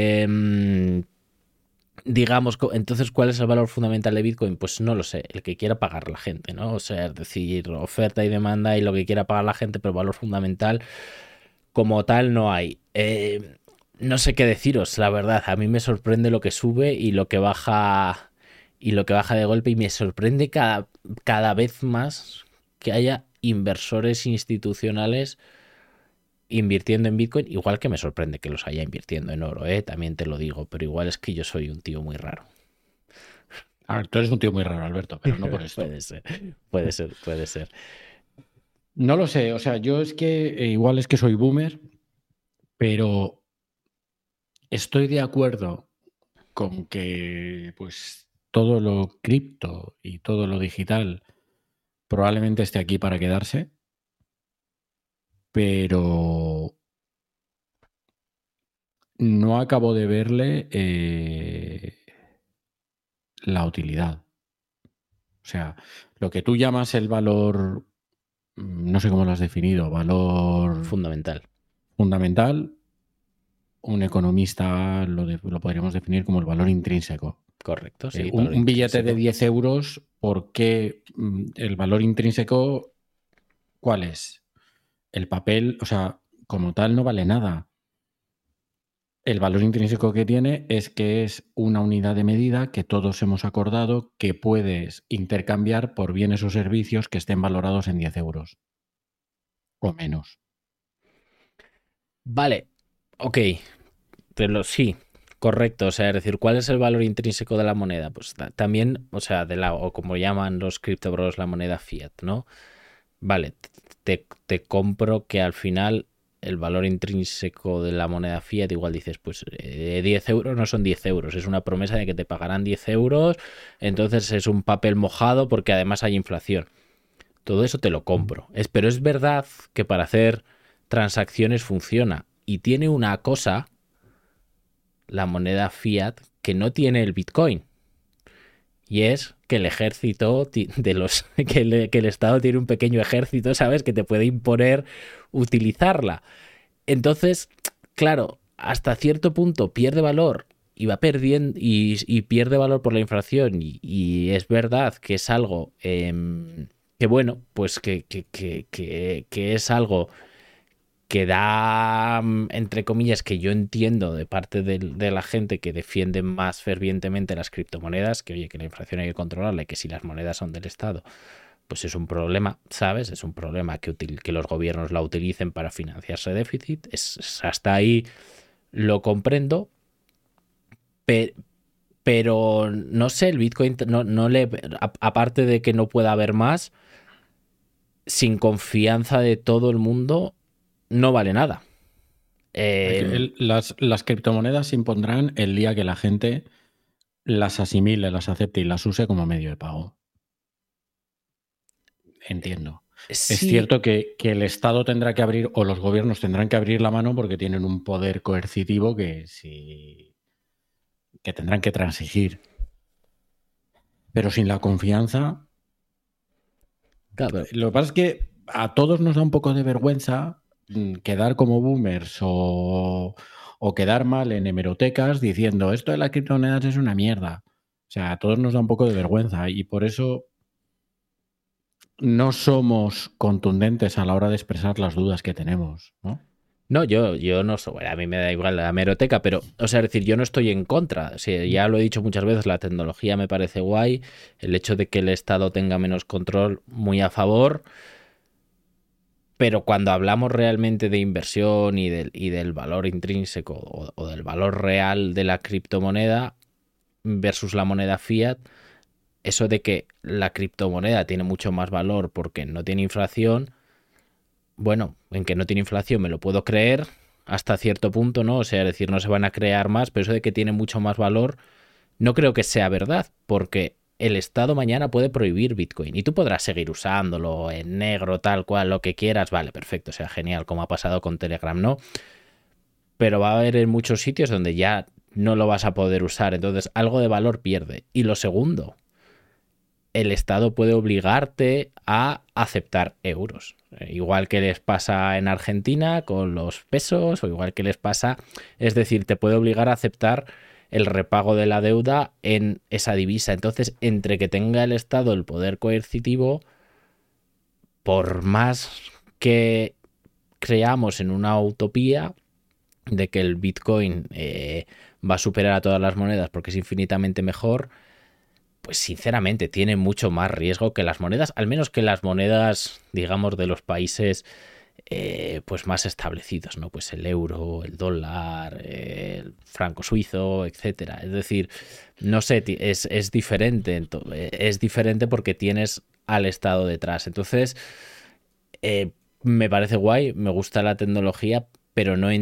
[SPEAKER 2] Digamos, entonces, ¿cuál es el valor fundamental de Bitcoin? Pues no lo sé, el que quiera pagar la gente, ¿no? O sea, es decir, oferta y demanda y lo que quiera pagar la gente, pero valor fundamental como tal no hay. No sé qué deciros, la verdad. A mí me sorprende lo que sube y lo que baja de golpe, y me sorprende cada vez más que haya inversores institucionales invirtiendo en Bitcoin, igual que me sorprende que los haya invirtiendo en oro, también te lo digo, pero igual es que yo soy un tío muy raro.
[SPEAKER 3] A ver, tú eres un tío muy raro, Alberto, pero no por esto.
[SPEAKER 2] Puede ser.
[SPEAKER 3] No lo sé, o sea, yo es que igual es que soy boomer, pero estoy de acuerdo con que pues todo lo cripto y todo lo digital probablemente esté aquí para quedarse, pero no acabo de verle la utilidad. O sea, lo que tú llamas el valor, no sé cómo lo has definido, valor
[SPEAKER 2] Fundamental.
[SPEAKER 3] Un economista lo podríamos definir como el valor intrínseco.
[SPEAKER 2] Correcto, sí.
[SPEAKER 3] Un billete de 10 euros, ¿por qué el valor intrínseco cuál es? El papel, o sea, como tal no vale nada. El valor intrínseco que tiene es que es una unidad de medida que todos hemos acordado que puedes intercambiar por bienes o servicios que estén valorados en 10 euros o menos.
[SPEAKER 2] Vale, ok, pero sí, correcto. O sea, es decir, ¿cuál es el valor intrínseco de la moneda? Pues también, o sea, o como llaman los criptobros, la moneda fiat, ¿no? Vale, te compro que al final el valor intrínseco de la moneda fiat, igual dices, pues 10 euros no son 10 euros, es una promesa de que te pagarán 10 euros, entonces es un papel mojado porque además hay inflación. Todo eso te lo compro. Pero es verdad que para hacer transacciones funciona. Y tiene una cosa, la moneda fiat, que no tiene el Bitcoin. Y es que el ejército que el Estado tiene un pequeño ejército, ¿sabes? Que te puede imponer utilizarla. Entonces, claro, hasta cierto punto pierde valor y va perdiendo y pierde valor por la inflación. Y es verdad que es algo que bueno, pues que es algo que da, entre comillas, que yo entiendo de parte de la gente que defiende más fervientemente las criptomonedas, que oye, que la inflación hay que controlarla y que si las monedas son del Estado, pues es un problema, ¿sabes? Es un problema que los gobiernos la utilicen para financiarse déficit. Hasta ahí lo comprendo, pero no sé, el Bitcoin no le, aparte de que no pueda haber más, sin confianza de todo el mundo, no vale nada.
[SPEAKER 3] Las criptomonedas se impondrán el día que la gente las asimile, las acepte y las use como medio de pago. Entiendo.
[SPEAKER 2] Sí.
[SPEAKER 3] Es cierto que el Estado tendrá que abrir, o los gobiernos tendrán que abrir la mano porque tienen un poder coercitivo que tendrán que transigir. Pero sin la confianza...
[SPEAKER 2] Claro.
[SPEAKER 3] Lo que pasa es que a todos nos da un poco de vergüenza quedar como boomers o quedar mal en hemerotecas diciendo esto de las criptomonedas es una mierda. O sea, a todos nos da un poco de vergüenza y por eso no somos contundentes a la hora de expresar las dudas que tenemos, ¿no?
[SPEAKER 2] No, yo no soy, a mí me da igual la hemeroteca, pero, o sea, es decir, yo no estoy en contra. O sea, ya lo he dicho muchas veces, la tecnología me parece guay, el hecho de que el Estado tenga menos control, muy a favor, pero cuando hablamos realmente de inversión y del valor intrínseco o del valor real de la criptomoneda versus la moneda fiat, eso de que la criptomoneda tiene mucho más valor porque no tiene inflación, bueno, en que no tiene inflación me lo puedo creer hasta cierto punto, ¿no? O sea, es decir, no se van a crear más, pero eso de que tiene mucho más valor, no creo que sea verdad, porque el Estado mañana puede prohibir Bitcoin y tú podrás seguir usándolo en negro, tal cual, lo que quieras, vale, perfecto, o sea, genial, como ha pasado con Telegram, ¿no? Pero va a haber en muchos sitios donde ya no lo vas a poder usar. Entonces, algo de valor pierde. Y lo segundo, el Estado puede obligarte a aceptar euros. Igual que les pasa en Argentina con los pesos, o igual que les pasa, es decir, te puede obligar a aceptar el repago de la deuda en esa divisa. Entonces, entre que tenga el Estado el poder coercitivo, por más que creamos en una utopía de que el Bitcoin va a superar a todas las monedas porque es infinitamente mejor, pues sinceramente tiene mucho más riesgo que las monedas, al menos que las monedas, digamos, de los países pues más establecidos, ¿no? Pues el euro, el dólar, el franco suizo, etcétera. Es decir, no sé, es diferente. Es diferente porque tienes al Estado detrás. Entonces, me parece guay, me gusta la tecnología, pero no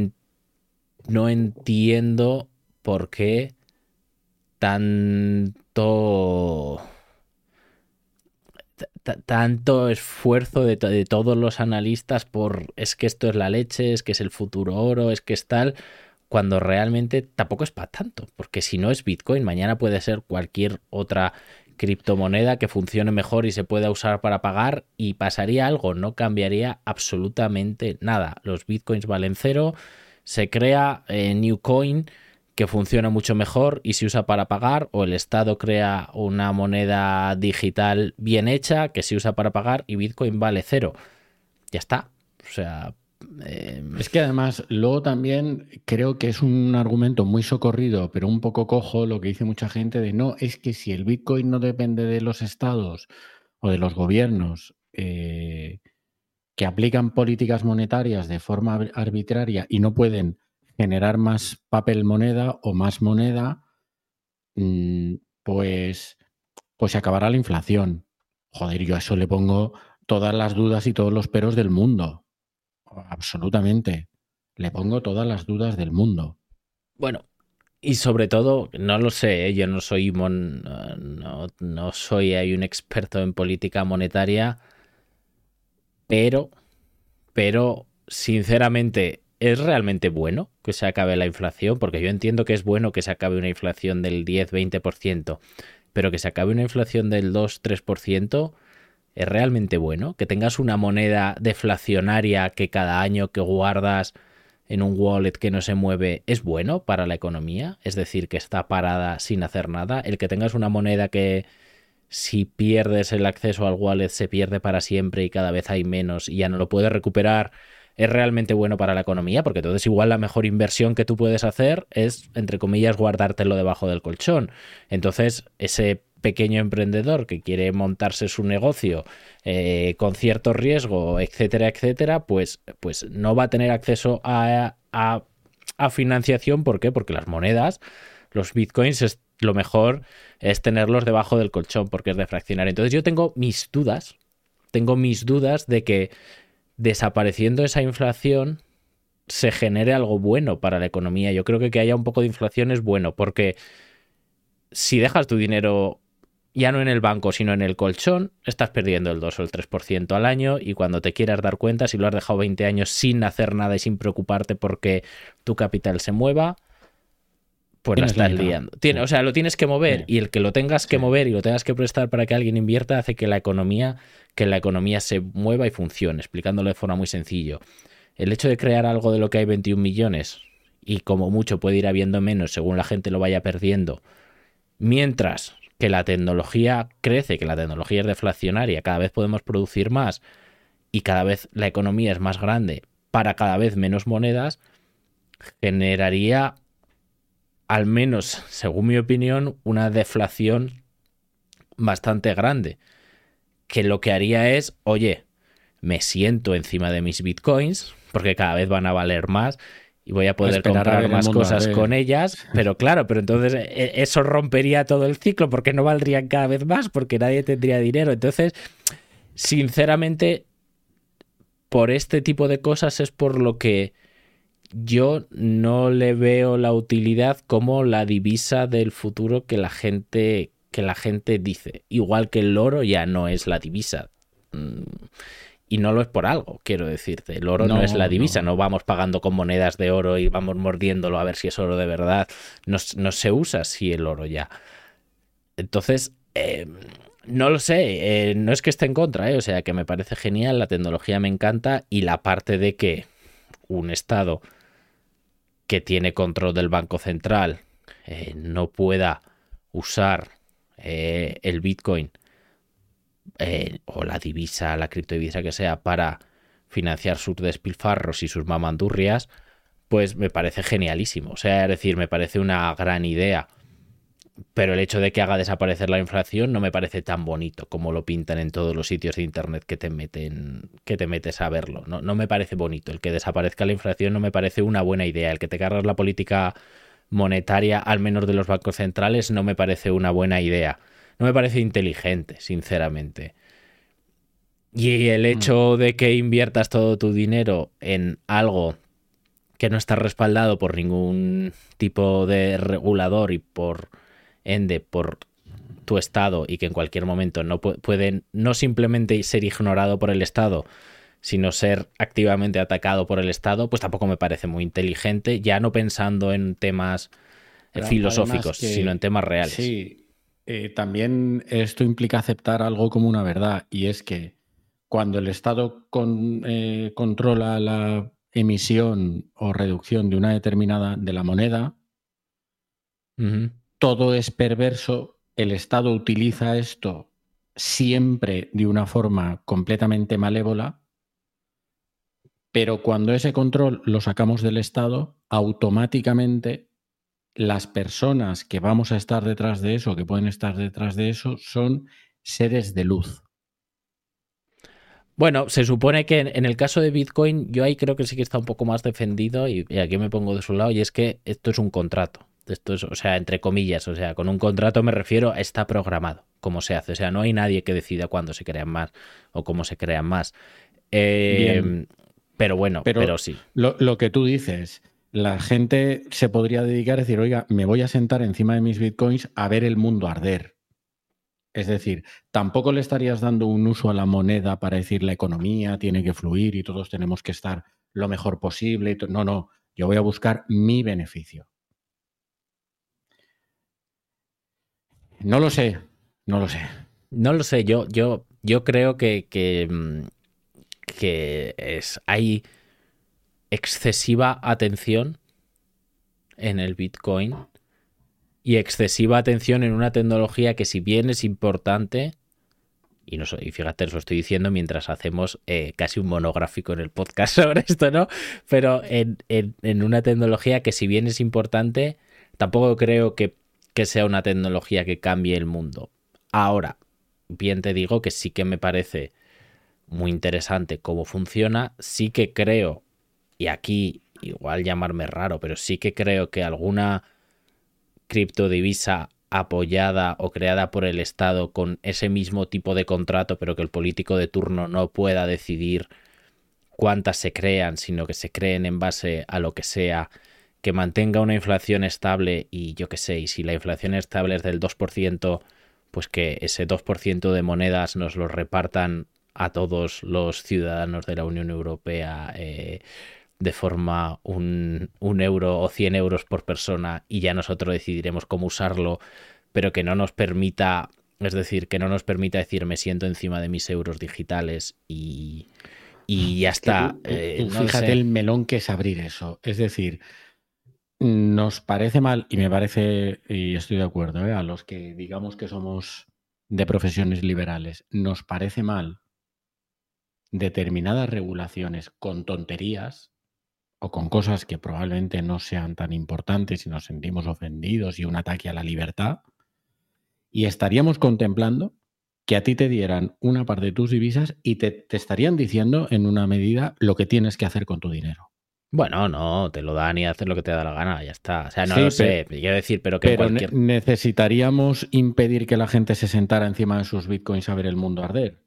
[SPEAKER 2] entiendo por qué tanto esfuerzo de todos los analistas por es que esto es la leche, es que es el futuro oro, es que es tal, cuando realmente tampoco es para tanto, porque si no es Bitcoin, mañana puede ser cualquier otra criptomoneda que funcione mejor y se pueda usar para pagar y pasaría algo, no cambiaría absolutamente nada. Los Bitcoins valen cero, se crea New Coin que funciona mucho mejor y se usa para pagar, o el Estado crea una moneda digital bien hecha que se usa para pagar y Bitcoin vale cero. Ya está. O sea...
[SPEAKER 3] Es que además luego también creo que es un argumento muy socorrido, pero un poco cojo lo que dice mucha gente de no, es que si el Bitcoin no depende de los estados o de los gobiernos que aplican políticas monetarias de forma arbitraria y no pueden generar más papel moneda o más moneda, pues se acabará la inflación. Joder, yo a eso le pongo todas las dudas y todos los peros del mundo. Absolutamente. Le pongo todas las dudas del mundo.
[SPEAKER 2] Bueno, y sobre todo, no lo sé, yo no soy no soy ahí un experto en política monetaria, pero sinceramente, ¿es realmente bueno que se acabe la inflación? Porque yo entiendo que es bueno que se acabe una inflación del 10-20%, pero que se acabe una inflación del 2-3%, ¿es realmente bueno? Que tengas una moneda deflacionaria que cada año que guardas en un wallet que no se mueve es bueno para la economía, es decir, que está parada sin hacer nada. El que tengas una moneda que si pierdes el acceso al wallet se pierde para siempre y cada vez hay menos y ya no lo puedes recuperar, es realmente bueno para la economía, porque entonces igual la mejor inversión que tú puedes hacer es, entre comillas, guardártelo debajo del colchón. Entonces, ese pequeño emprendedor que quiere montarse su negocio con cierto riesgo, etcétera, etcétera, pues no va a tener acceso a financiación. ¿Por qué? Porque las monedas, los bitcoins, lo mejor es tenerlos debajo del colchón porque es defraccionario. Entonces yo tengo mis dudas de que desapareciendo esa inflación se genere algo bueno para la economía. Yo creo que haya un poco de inflación es bueno, porque si dejas tu dinero ya no en el banco, sino en el colchón, estás perdiendo el 2 o el 3% al año, y cuando te quieras dar cuenta, si lo has dejado 20 años sin hacer nada y sin preocuparte porque tu capital se mueva, pues la estás liando. O sea, lo tienes que mover, y el que lo tengas que mover y lo tengas que prestar para que alguien invierta hace que la economía se mueva y funcione. Explicándolo de forma muy sencilla. El hecho de crear algo de lo que hay 21 millones y como mucho puede ir habiendo menos según la gente lo vaya perdiendo, mientras que la tecnología crece, que la tecnología es deflacionaria, cada vez podemos producir más y cada vez la economía es más grande para cada vez menos monedas, generaría, al menos según mi opinión, una deflación bastante grande, que lo que haría es, oye, me siento encima de mis bitcoins porque cada vez van a valer más y voy a poder comprar más cosas con ellas, pero claro, pero entonces eso rompería todo el ciclo porque no valdrían cada vez más, porque nadie tendría dinero. Entonces, sinceramente, por este tipo de cosas es por lo que yo no le veo la utilidad como la divisa del futuro que la gente dice. Igual que el oro ya no es la divisa. y no lo es por algo, quiero decirte. El oro no es la divisa, no vamos pagando con monedas de oro y vamos mordiéndolo a ver si es oro de verdad. No se usa así el oro ya. Entonces, no lo sé, no es que esté en contra, o sea, que me parece genial, la tecnología me encanta y la parte de que un Estado que tiene control del Banco Central no pueda usar el Bitcoin o la divisa, la criptodivisa que sea para financiar sus despilfarros y sus mamandurrias, pues me parece genialísimo. O sea, es decir, me parece una gran idea. Pero el hecho de que haga desaparecer la inflación no me parece tan bonito como lo pintan en todos los sitios de internet que te metes a verlo. No me parece bonito. El que desaparezca la inflación no me parece una buena idea. El que te cargas la política monetaria, al menos de los bancos centrales, no me parece una buena idea. No me parece inteligente, sinceramente. Y el hecho de que inviertas todo tu dinero en algo que no está respaldado por ningún tipo de regulador y por ende por tu Estado y que en cualquier momento no pueden no simplemente ser ignorado por el Estado, sino ser activamente atacado por el Estado, pues tampoco me parece muy inteligente, ya no pensando en temas filosóficos, sino en temas reales.
[SPEAKER 3] Sí, también esto implica aceptar algo como una verdad, y es que cuando el Estado controla la emisión o reducción de una determinada de la moneda, todo es perverso. El Estado utiliza esto siempre de una forma completamente malévola, pero cuando ese control lo sacamos del Estado, automáticamente las personas que vamos a estar detrás de eso, que pueden estar detrás de eso, son seres de luz.
[SPEAKER 2] Bueno, se supone que en el caso de Bitcoin, yo ahí creo que sí que está un poco más defendido y aquí me pongo de su lado, y es que esto es un contrato. Esto es, o sea, entre comillas, o sea, con un contrato me refiero a está programado, cómo se hace. O sea, no hay nadie que decida cuándo se crean más o cómo se crean más. Pero bueno, pero sí.
[SPEAKER 3] Lo que tú dices, la gente se podría dedicar a decir, oiga, me voy a sentar encima de mis bitcoins a ver el mundo arder. Es decir, tampoco le estarías dando un uso a la moneda para decir la economía tiene que fluir y todos tenemos que estar lo mejor posible. No, yo voy a buscar mi beneficio. No lo sé.
[SPEAKER 2] No lo sé, yo creo que hay excesiva atención en el Bitcoin y excesiva atención en una tecnología que, si bien es importante, y fíjate, os lo estoy diciendo mientras hacemos casi un monográfico en el podcast sobre esto, ¿no? Pero en una tecnología que, si bien es importante, tampoco creo que sea una tecnología que cambie el mundo. Ahora, bien te digo que sí que me parece muy interesante cómo funciona. Sí que creo, y aquí igual llamarme raro, pero sí que creo que alguna criptodivisa apoyada o creada por el Estado con ese mismo tipo de contrato, pero que el político de turno no pueda decidir cuántas se crean, sino que se creen en base a lo que sea, que mantenga una inflación estable y yo qué sé, y si la inflación estable es del 2%, pues que ese 2% de monedas nos lo repartan a todos los ciudadanos de la Unión Europea de forma un euro o 100 euros por persona, y ya nosotros decidiremos cómo usarlo, pero que no nos permita, es decir, que no nos permita decir me siento encima de mis euros digitales y ya está.
[SPEAKER 3] Tú fíjate el melón que es abrir eso. Es decir, nos parece mal, y me parece, y estoy de acuerdo, a los que digamos que somos de profesiones liberales, nos parece mal determinadas regulaciones con tonterías o con cosas que probablemente no sean tan importantes y nos sentimos ofendidos y un ataque a la libertad, y estaríamos contemplando que a ti te dieran una parte de tus divisas y te estarían diciendo en una medida lo que tienes que hacer con tu dinero.
[SPEAKER 2] Bueno, no, te lo dan y haces lo que te da la gana, ya está. O sea, no lo sé, quiero decir, pero que
[SPEAKER 3] necesitaríamos impedir que la gente se sentara encima de sus bitcoins a ver el mundo arder.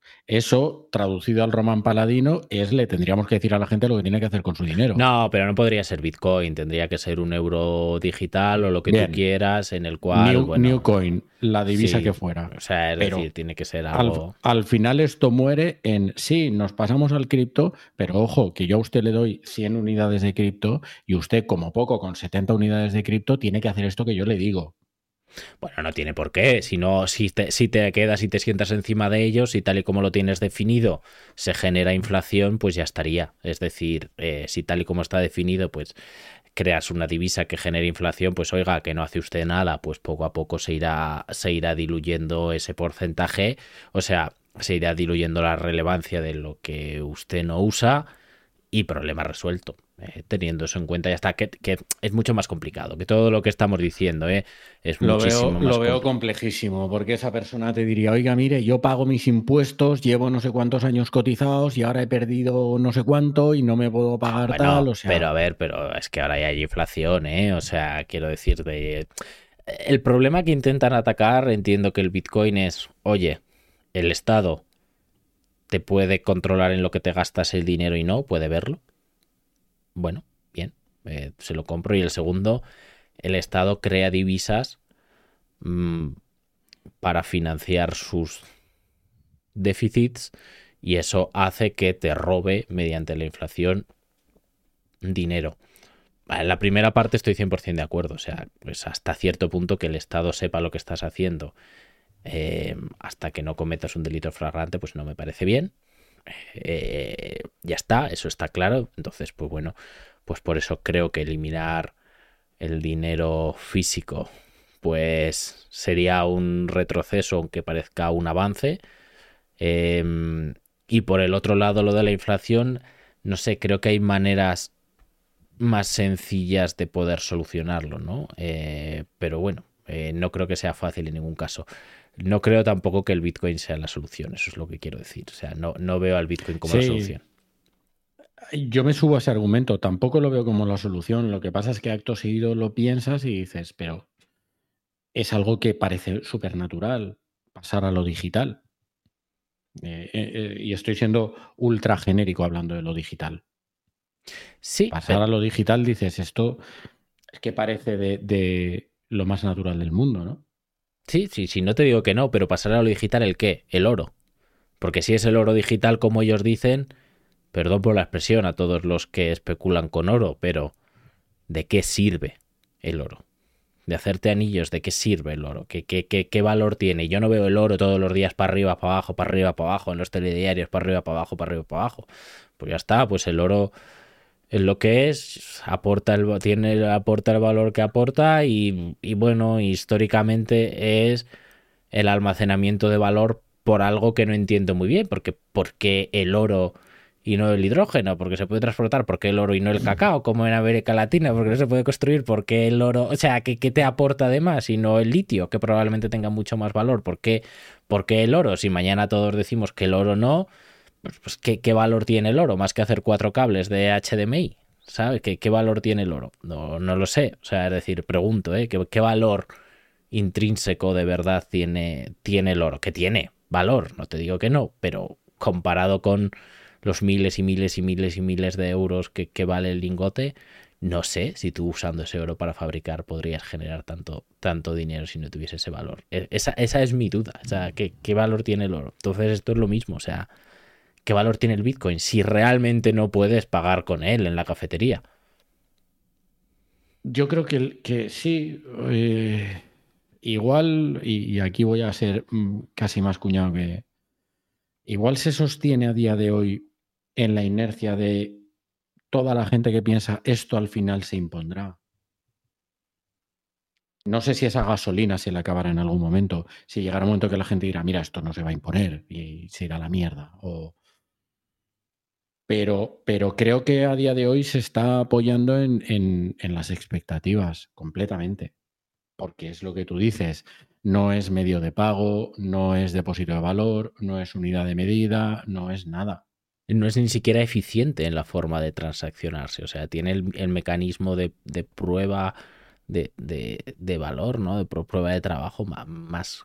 [SPEAKER 3] Eso, traducido al román paladino, le tendríamos que decir a la gente lo que tiene que hacer con su dinero.
[SPEAKER 2] No, pero no podría ser Bitcoin, tendría que ser un euro digital o lo que
[SPEAKER 3] Bien.
[SPEAKER 2] tú quieras, en el cual,
[SPEAKER 3] New coin, la divisa
[SPEAKER 2] sí,
[SPEAKER 3] que fuera.
[SPEAKER 2] O sea, es
[SPEAKER 3] Pero
[SPEAKER 2] decir, tiene que ser algo...
[SPEAKER 3] Al final esto muere en, sí, nos pasamos al cripto, pero ojo, que yo a usted le doy 100 unidades de cripto y usted, como poco, con 70 unidades de cripto, tiene que hacer esto que yo le digo.
[SPEAKER 2] Bueno, no tiene por qué. Si no, si te quedas y te sientas encima de ellos y tal y como lo tienes definido se genera inflación, pues ya estaría. Es decir, si tal y como está definido, pues creas una divisa que genere inflación, pues oiga, que no hace usted nada, pues poco a poco se irá diluyendo ese porcentaje. O sea, se irá diluyendo la relevancia de lo que usted no usa y problema resuelto. Teniendo eso en cuenta, ya está, que es mucho más complicado, que todo lo que estamos diciendo, es muchísimo más
[SPEAKER 3] Lo veo complejísimo, porque esa persona te diría, oiga, mire, yo pago mis impuestos, llevo no sé cuántos años cotizados y ahora he perdido no sé cuánto y no me puedo pagar tal, o sea...
[SPEAKER 2] Pero a ver, pero es que ahora ya hay inflación, o sea, quiero decir, el problema que intentan atacar, entiendo que el Bitcoin es, oye, el Estado te puede controlar en lo que te gastas el dinero y no, puede verlo. Bueno, bien, se lo compro. Y el segundo, el Estado crea divisas para financiar sus déficits y eso hace que te robe mediante la inflación dinero. En la primera parte estoy 100% de acuerdo, o sea, pues hasta cierto punto que el Estado sepa lo que estás haciendo hasta que no cometas un delito flagrante, pues no me parece bien. Ya está, eso está claro. Entonces, pues bueno, pues por eso creo que eliminar el dinero físico pues sería un retroceso aunque parezca un avance. Y por el otro lado, lo de la inflación, no sé, creo que hay maneras más sencillas de poder solucionarlo, ¿no? Pero bueno, no creo que sea fácil en ningún caso. No creo tampoco que el Bitcoin sea la solución, eso es lo que quiero decir. O sea, no veo al Bitcoin como la solución.
[SPEAKER 3] Yo me subo a ese argumento, tampoco lo veo como la solución. Lo que pasa es que acto seguido lo piensas y dices, pero es algo que parece supernatural, pasar a lo digital. Y estoy siendo ultra genérico hablando de lo digital.
[SPEAKER 2] Sí.
[SPEAKER 3] Pasar a lo digital, dices, esto es que parece de lo más natural del mundo, ¿no?
[SPEAKER 2] Sí, no te digo que no, pero pasar a lo digital, ¿el qué? El oro. Porque si es el oro digital, como ellos dicen, perdón por la expresión a todos los que especulan con oro, pero ¿de qué sirve el oro? De hacerte anillos, ¿de qué sirve el oro? ¿Qué valor tiene? Yo no veo el oro todos los días para arriba, para abajo, para arriba, para abajo, en los telediarios, para arriba, para abajo, para arriba, para abajo. Pues ya está, pues el oro es lo que es, aporta el valor que aporta y bueno, históricamente es el almacenamiento de valor por algo que no entiendo muy bien, porque ¿por qué el oro y no el hidrógeno? Porque se puede transportar, ¿por qué el oro y no el cacao? Como en América Latina, porque no se puede construir, ¿por qué el oro? O sea, ¿qué te aporta además y no el litio, que probablemente tenga mucho más valor? ¿Por qué el oro? Si mañana todos decimos que el oro no, pues ¿qué valor tiene el oro? Más que hacer 4 cables de HDMI, ¿sabes? ¿Qué valor tiene el oro? No lo sé, o sea, es decir, pregunto, ¿qué valor intrínseco de verdad tiene el oro? Que tiene valor, no te digo que no, pero comparado con los miles y miles y miles y miles de euros que vale el lingote, no sé si tú usando ese oro para fabricar podrías generar tanto dinero si no tuviese ese valor. Esa es mi duda, o sea, ¿qué valor tiene el oro? Entonces esto es lo mismo, o sea, ¿qué valor tiene el Bitcoin si realmente no puedes pagar con él en la cafetería?
[SPEAKER 3] Yo creo que sí. Igual, y aquí voy a ser casi más cuñado que... Igual se sostiene a día de hoy en la inercia de toda la gente que piensa esto al final se impondrá. No sé si esa gasolina se le acabará en algún momento, si llegará un momento que la gente dirá, mira, esto no se va a imponer y se irá a la mierda. Pero creo que a día de hoy se está apoyando en las expectativas completamente. Porque es lo que tú dices, no es medio de pago, no es depósito de valor, no es unidad de medida, no es nada.
[SPEAKER 2] No es ni siquiera eficiente en la forma de transaccionarse, o sea, tiene el mecanismo de prueba de valor, ¿no? De prueba de trabajo más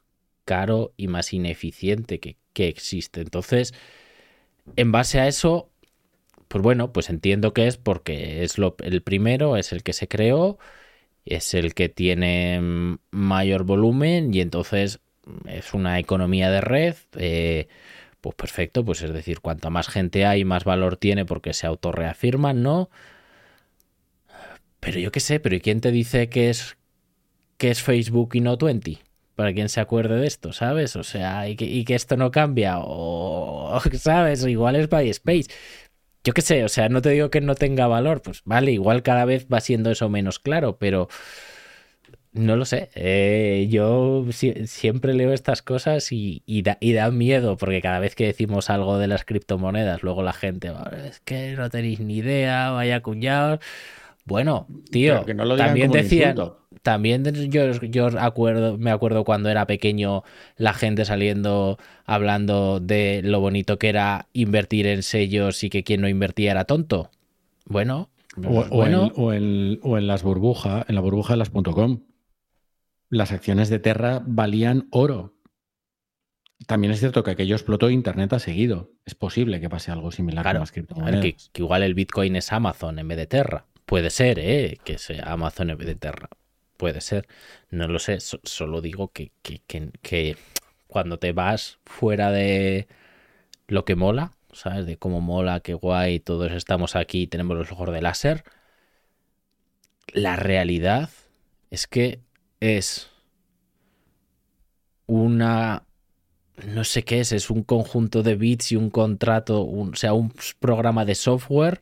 [SPEAKER 2] caro y más ineficiente que existe. Entonces, en base a eso, pues bueno, pues entiendo que es porque es el primero, es el que se creó, es el que tiene mayor volumen y entonces es una economía de red, pues perfecto, pues es decir, cuanta más gente hay, más valor tiene porque se autorreafirman, ¿no? Pero yo qué sé, pero ¿y quién te dice que es Facebook y no 20? Para quien se acuerde de esto, ¿sabes? O sea, y que esto no cambia, o, ¿sabes? Igual es MySpace. Yo qué sé, o sea, no te digo que no tenga valor, pues vale, igual cada vez va siendo eso menos claro, pero no lo sé. Yo siempre leo estas cosas y da miedo, porque cada vez que decimos algo de las criptomonedas, luego la gente, es que no tenéis ni idea, vaya cuñados. Bueno,
[SPEAKER 3] Pero
[SPEAKER 2] tío,
[SPEAKER 3] que no lo digan
[SPEAKER 2] también
[SPEAKER 3] como un
[SPEAKER 2] decían,
[SPEAKER 3] insulto.
[SPEAKER 2] también me acuerdo cuando era pequeño la gente saliendo hablando de lo bonito que era invertir en sellos y que quien no invertía era tonto. Bueno,
[SPEAKER 3] O,
[SPEAKER 2] pues
[SPEAKER 3] o en,
[SPEAKER 2] bueno,
[SPEAKER 3] o en- o en las burbujas, en la burbuja de las .com. Las acciones de Terra valían oro. También es cierto que aquello explotó, Internet ha seguido. Es posible que pase algo similar con
[SPEAKER 2] claro,
[SPEAKER 3] las
[SPEAKER 2] a ver,
[SPEAKER 3] criptomonedas.
[SPEAKER 2] que igual el Bitcoin es Amazon en vez de Terra. Puede ser, que sea Amazon en vez de Terra. Puede ser. No lo sé, solo digo que cuando te vas fuera de lo que mola, ¿sabes? De cómo mola, qué guay, todos estamos aquí, tenemos los ojos de láser. La realidad es que es una... No sé qué es un conjunto de bits y un contrato, o sea, un programa de software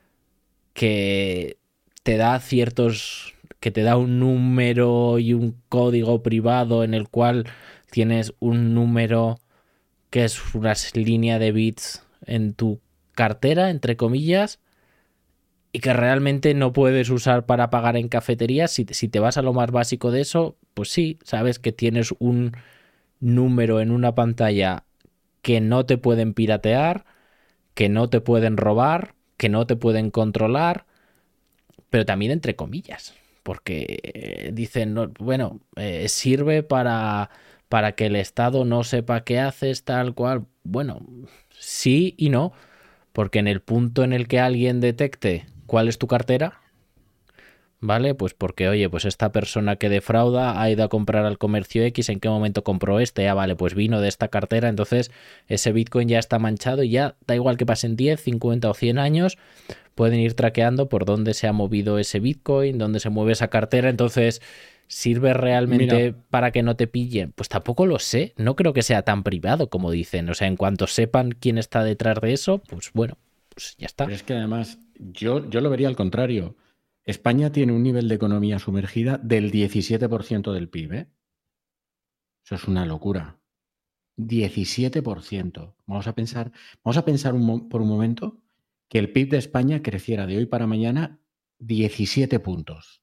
[SPEAKER 2] que te da que te da un número y un código privado en el cual tienes un número que es una línea de bits en tu cartera, entre comillas, y que realmente no puedes usar para pagar en cafeterías. Si te vas a lo más básico de eso, pues sí, sabes que tienes un número en una pantalla que no te pueden piratear, que no te pueden robar, que no te pueden controlar, pero también entre comillas, porque dicen, no, bueno, sirve para que el Estado no sepa qué haces, tal cual. Bueno, sí y no, porque en el punto en el que alguien detecte cuál es tu cartera, ¿vale? Pues porque, oye, pues esta persona que defrauda ha ido a comprar al comercio X, ¿en qué momento compró este? Ah, vale, pues vino de esta cartera, entonces ese Bitcoin ya está manchado y ya da igual que pasen 10, 50 o 100 años, pueden ir traqueando por dónde se ha movido ese Bitcoin, dónde se mueve esa cartera, entonces... ¿Sirve realmente
[SPEAKER 3] Mira,
[SPEAKER 2] para que no te pillen? Pues tampoco lo sé. No creo que sea tan privado como dicen. O sea, en cuanto sepan quién está detrás de eso, pues bueno, pues ya está.
[SPEAKER 3] pero es que además yo lo vería al contrario. España tiene un nivel de economía sumergida del 17% del PIB, ¿eh? Eso es una locura. 17%. Vamos a pensar por un momento que el PIB de España creciera de hoy para mañana 17 puntos.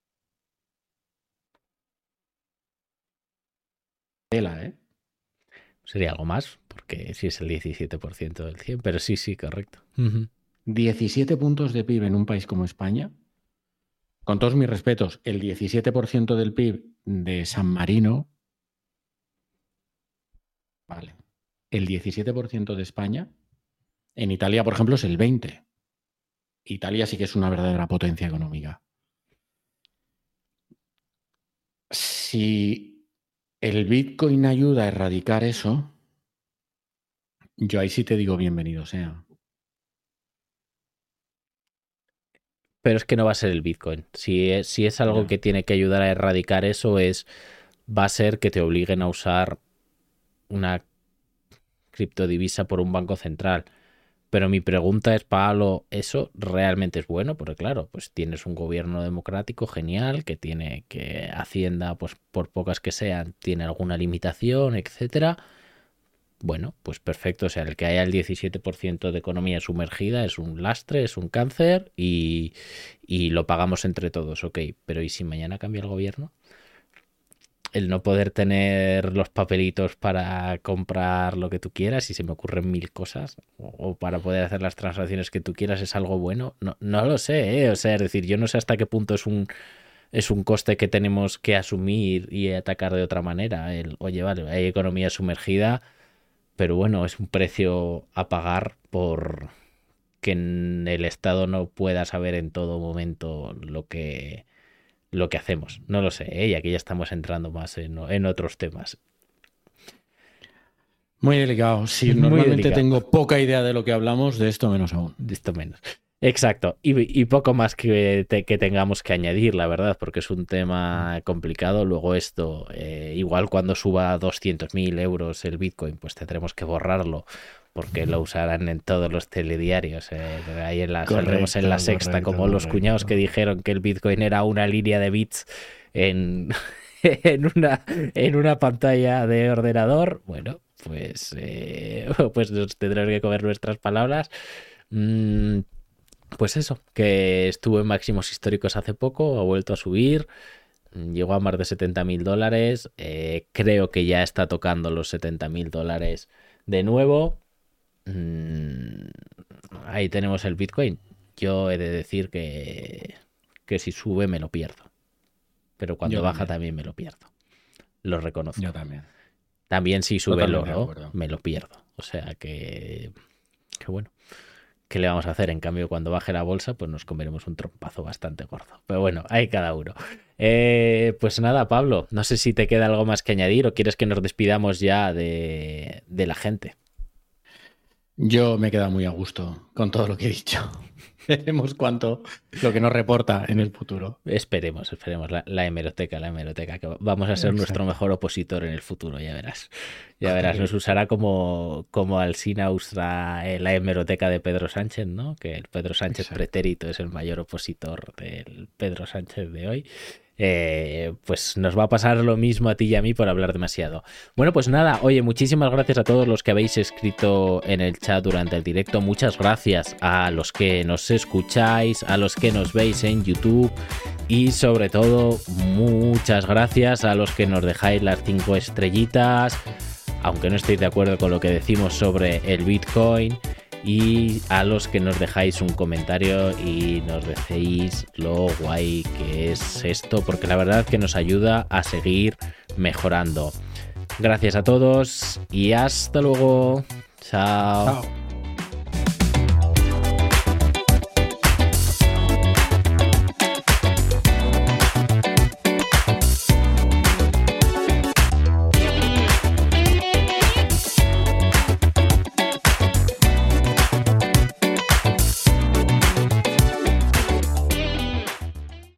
[SPEAKER 3] Tela, ¿eh?
[SPEAKER 2] Sería algo más, porque sí es el 17% del 100, pero sí, sí, correcto. Ujú.
[SPEAKER 3] 17 puntos de PIB en un país como España. Con todos mis respetos, el 17% del PIB de San Marino, vale. El 17% de España, en Italia, por ejemplo, es el 20%. Italia sí que es una verdadera potencia económica. Si el Bitcoin ayuda a erradicar eso, yo ahí sí te digo bienvenido sea.
[SPEAKER 2] Pero es que no va a ser el Bitcoin. Si es algo
[SPEAKER 3] Ya.
[SPEAKER 2] que tiene que ayudar a erradicar eso, va a ser que te obliguen a usar una criptodivisa por un banco central. Pero mi pregunta es, Pablo, ¿eso realmente es bueno? Porque claro, pues tienes un gobierno democrático genial que tiene que Hacienda, pues por pocas que sean, tiene alguna limitación, etcétera. Bueno, pues perfecto. O sea, el que haya el 17% de economía sumergida es un lastre, es un cáncer y lo pagamos entre todos, ok. Pero ¿y si mañana cambia el gobierno? El no poder tener los papelitos para comprar lo que tú quieras y se me ocurren mil cosas o para poder hacer las transacciones que tú quieras es algo bueno. No, no lo sé, ¿eh? O sea, es decir, yo no sé hasta qué punto es un coste que tenemos que asumir y atacar de otra manera. Oye, vale, hay economía sumergida, pero bueno, es un precio a pagar por que el Estado no pueda saber en todo momento lo que hacemos. No lo sé, y aquí ya estamos entrando más en otros temas.
[SPEAKER 3] Muy delicado. Sí,
[SPEAKER 2] Muy
[SPEAKER 3] normalmente
[SPEAKER 2] delicado.
[SPEAKER 3] tengo poca idea de lo que hablamos, de esto menos aún.
[SPEAKER 2] De esto menos. Exacto. Y poco más que tengamos que añadir, la verdad, porque es un tema complicado. Luego esto, igual cuando suba a 200.000 euros el Bitcoin, pues tendremos que borrarlo, porque lo usarán en todos los telediarios. Ahí saldremos en La Sexta, como los cuñados que dijeron que el Bitcoin era una línea de bits en una pantalla de ordenador. Bueno, pues nos tendremos que comer nuestras palabras. Pues eso, que estuvo en máximos históricos hace poco, ha vuelto a subir, llegó a más de $70.000, creo que ya está tocando los $70.000 de nuevo. Ahí tenemos el Bitcoin. Yo he de decir que si sube me lo pierdo, pero cuando baja también me lo pierdo, lo reconozco.
[SPEAKER 3] Yo también.
[SPEAKER 2] También si sube el oro me lo pierdo, o sea que bueno. ¿Qué le vamos a hacer? En cambio, cuando baje la bolsa, pues nos comeremos un trompazo bastante gordo. Pero bueno, hay cada uno. Pues nada, Pablo, no sé si te queda algo más que añadir o quieres que nos despidamos ya de la gente.
[SPEAKER 3] Yo me he quedado muy a gusto con todo lo que he dicho. Veremos lo que nos reporta en el futuro.
[SPEAKER 2] Esperemos la hemeroteca, que vamos a ser
[SPEAKER 3] Exacto.
[SPEAKER 2] Nuestro mejor opositor en el futuro, ya verás. Ya verás, nos usará como Alsina usa la hemeroteca de Pedro Sánchez, ¿no? Que el Pedro Sánchez pretérito es el mayor opositor del Pedro Sánchez de hoy. Pues nos va a pasar lo mismo a ti y a mí por hablar demasiado. Bueno, pues nada, oye, muchísimas gracias a todos los que habéis escrito en el chat durante el directo. Muchas gracias a los que nos escucháis, a los que nos veis en YouTube y sobre todo muchas gracias a los que nos dejáis las 5 estrellitas, aunque no estéis de acuerdo con lo que decimos sobre el Bitcoin, y a los que nos dejáis un comentario y nos decís lo guay que es esto, porque la verdad que nos ayuda a seguir mejorando. Gracias a todos y hasta luego. Chao.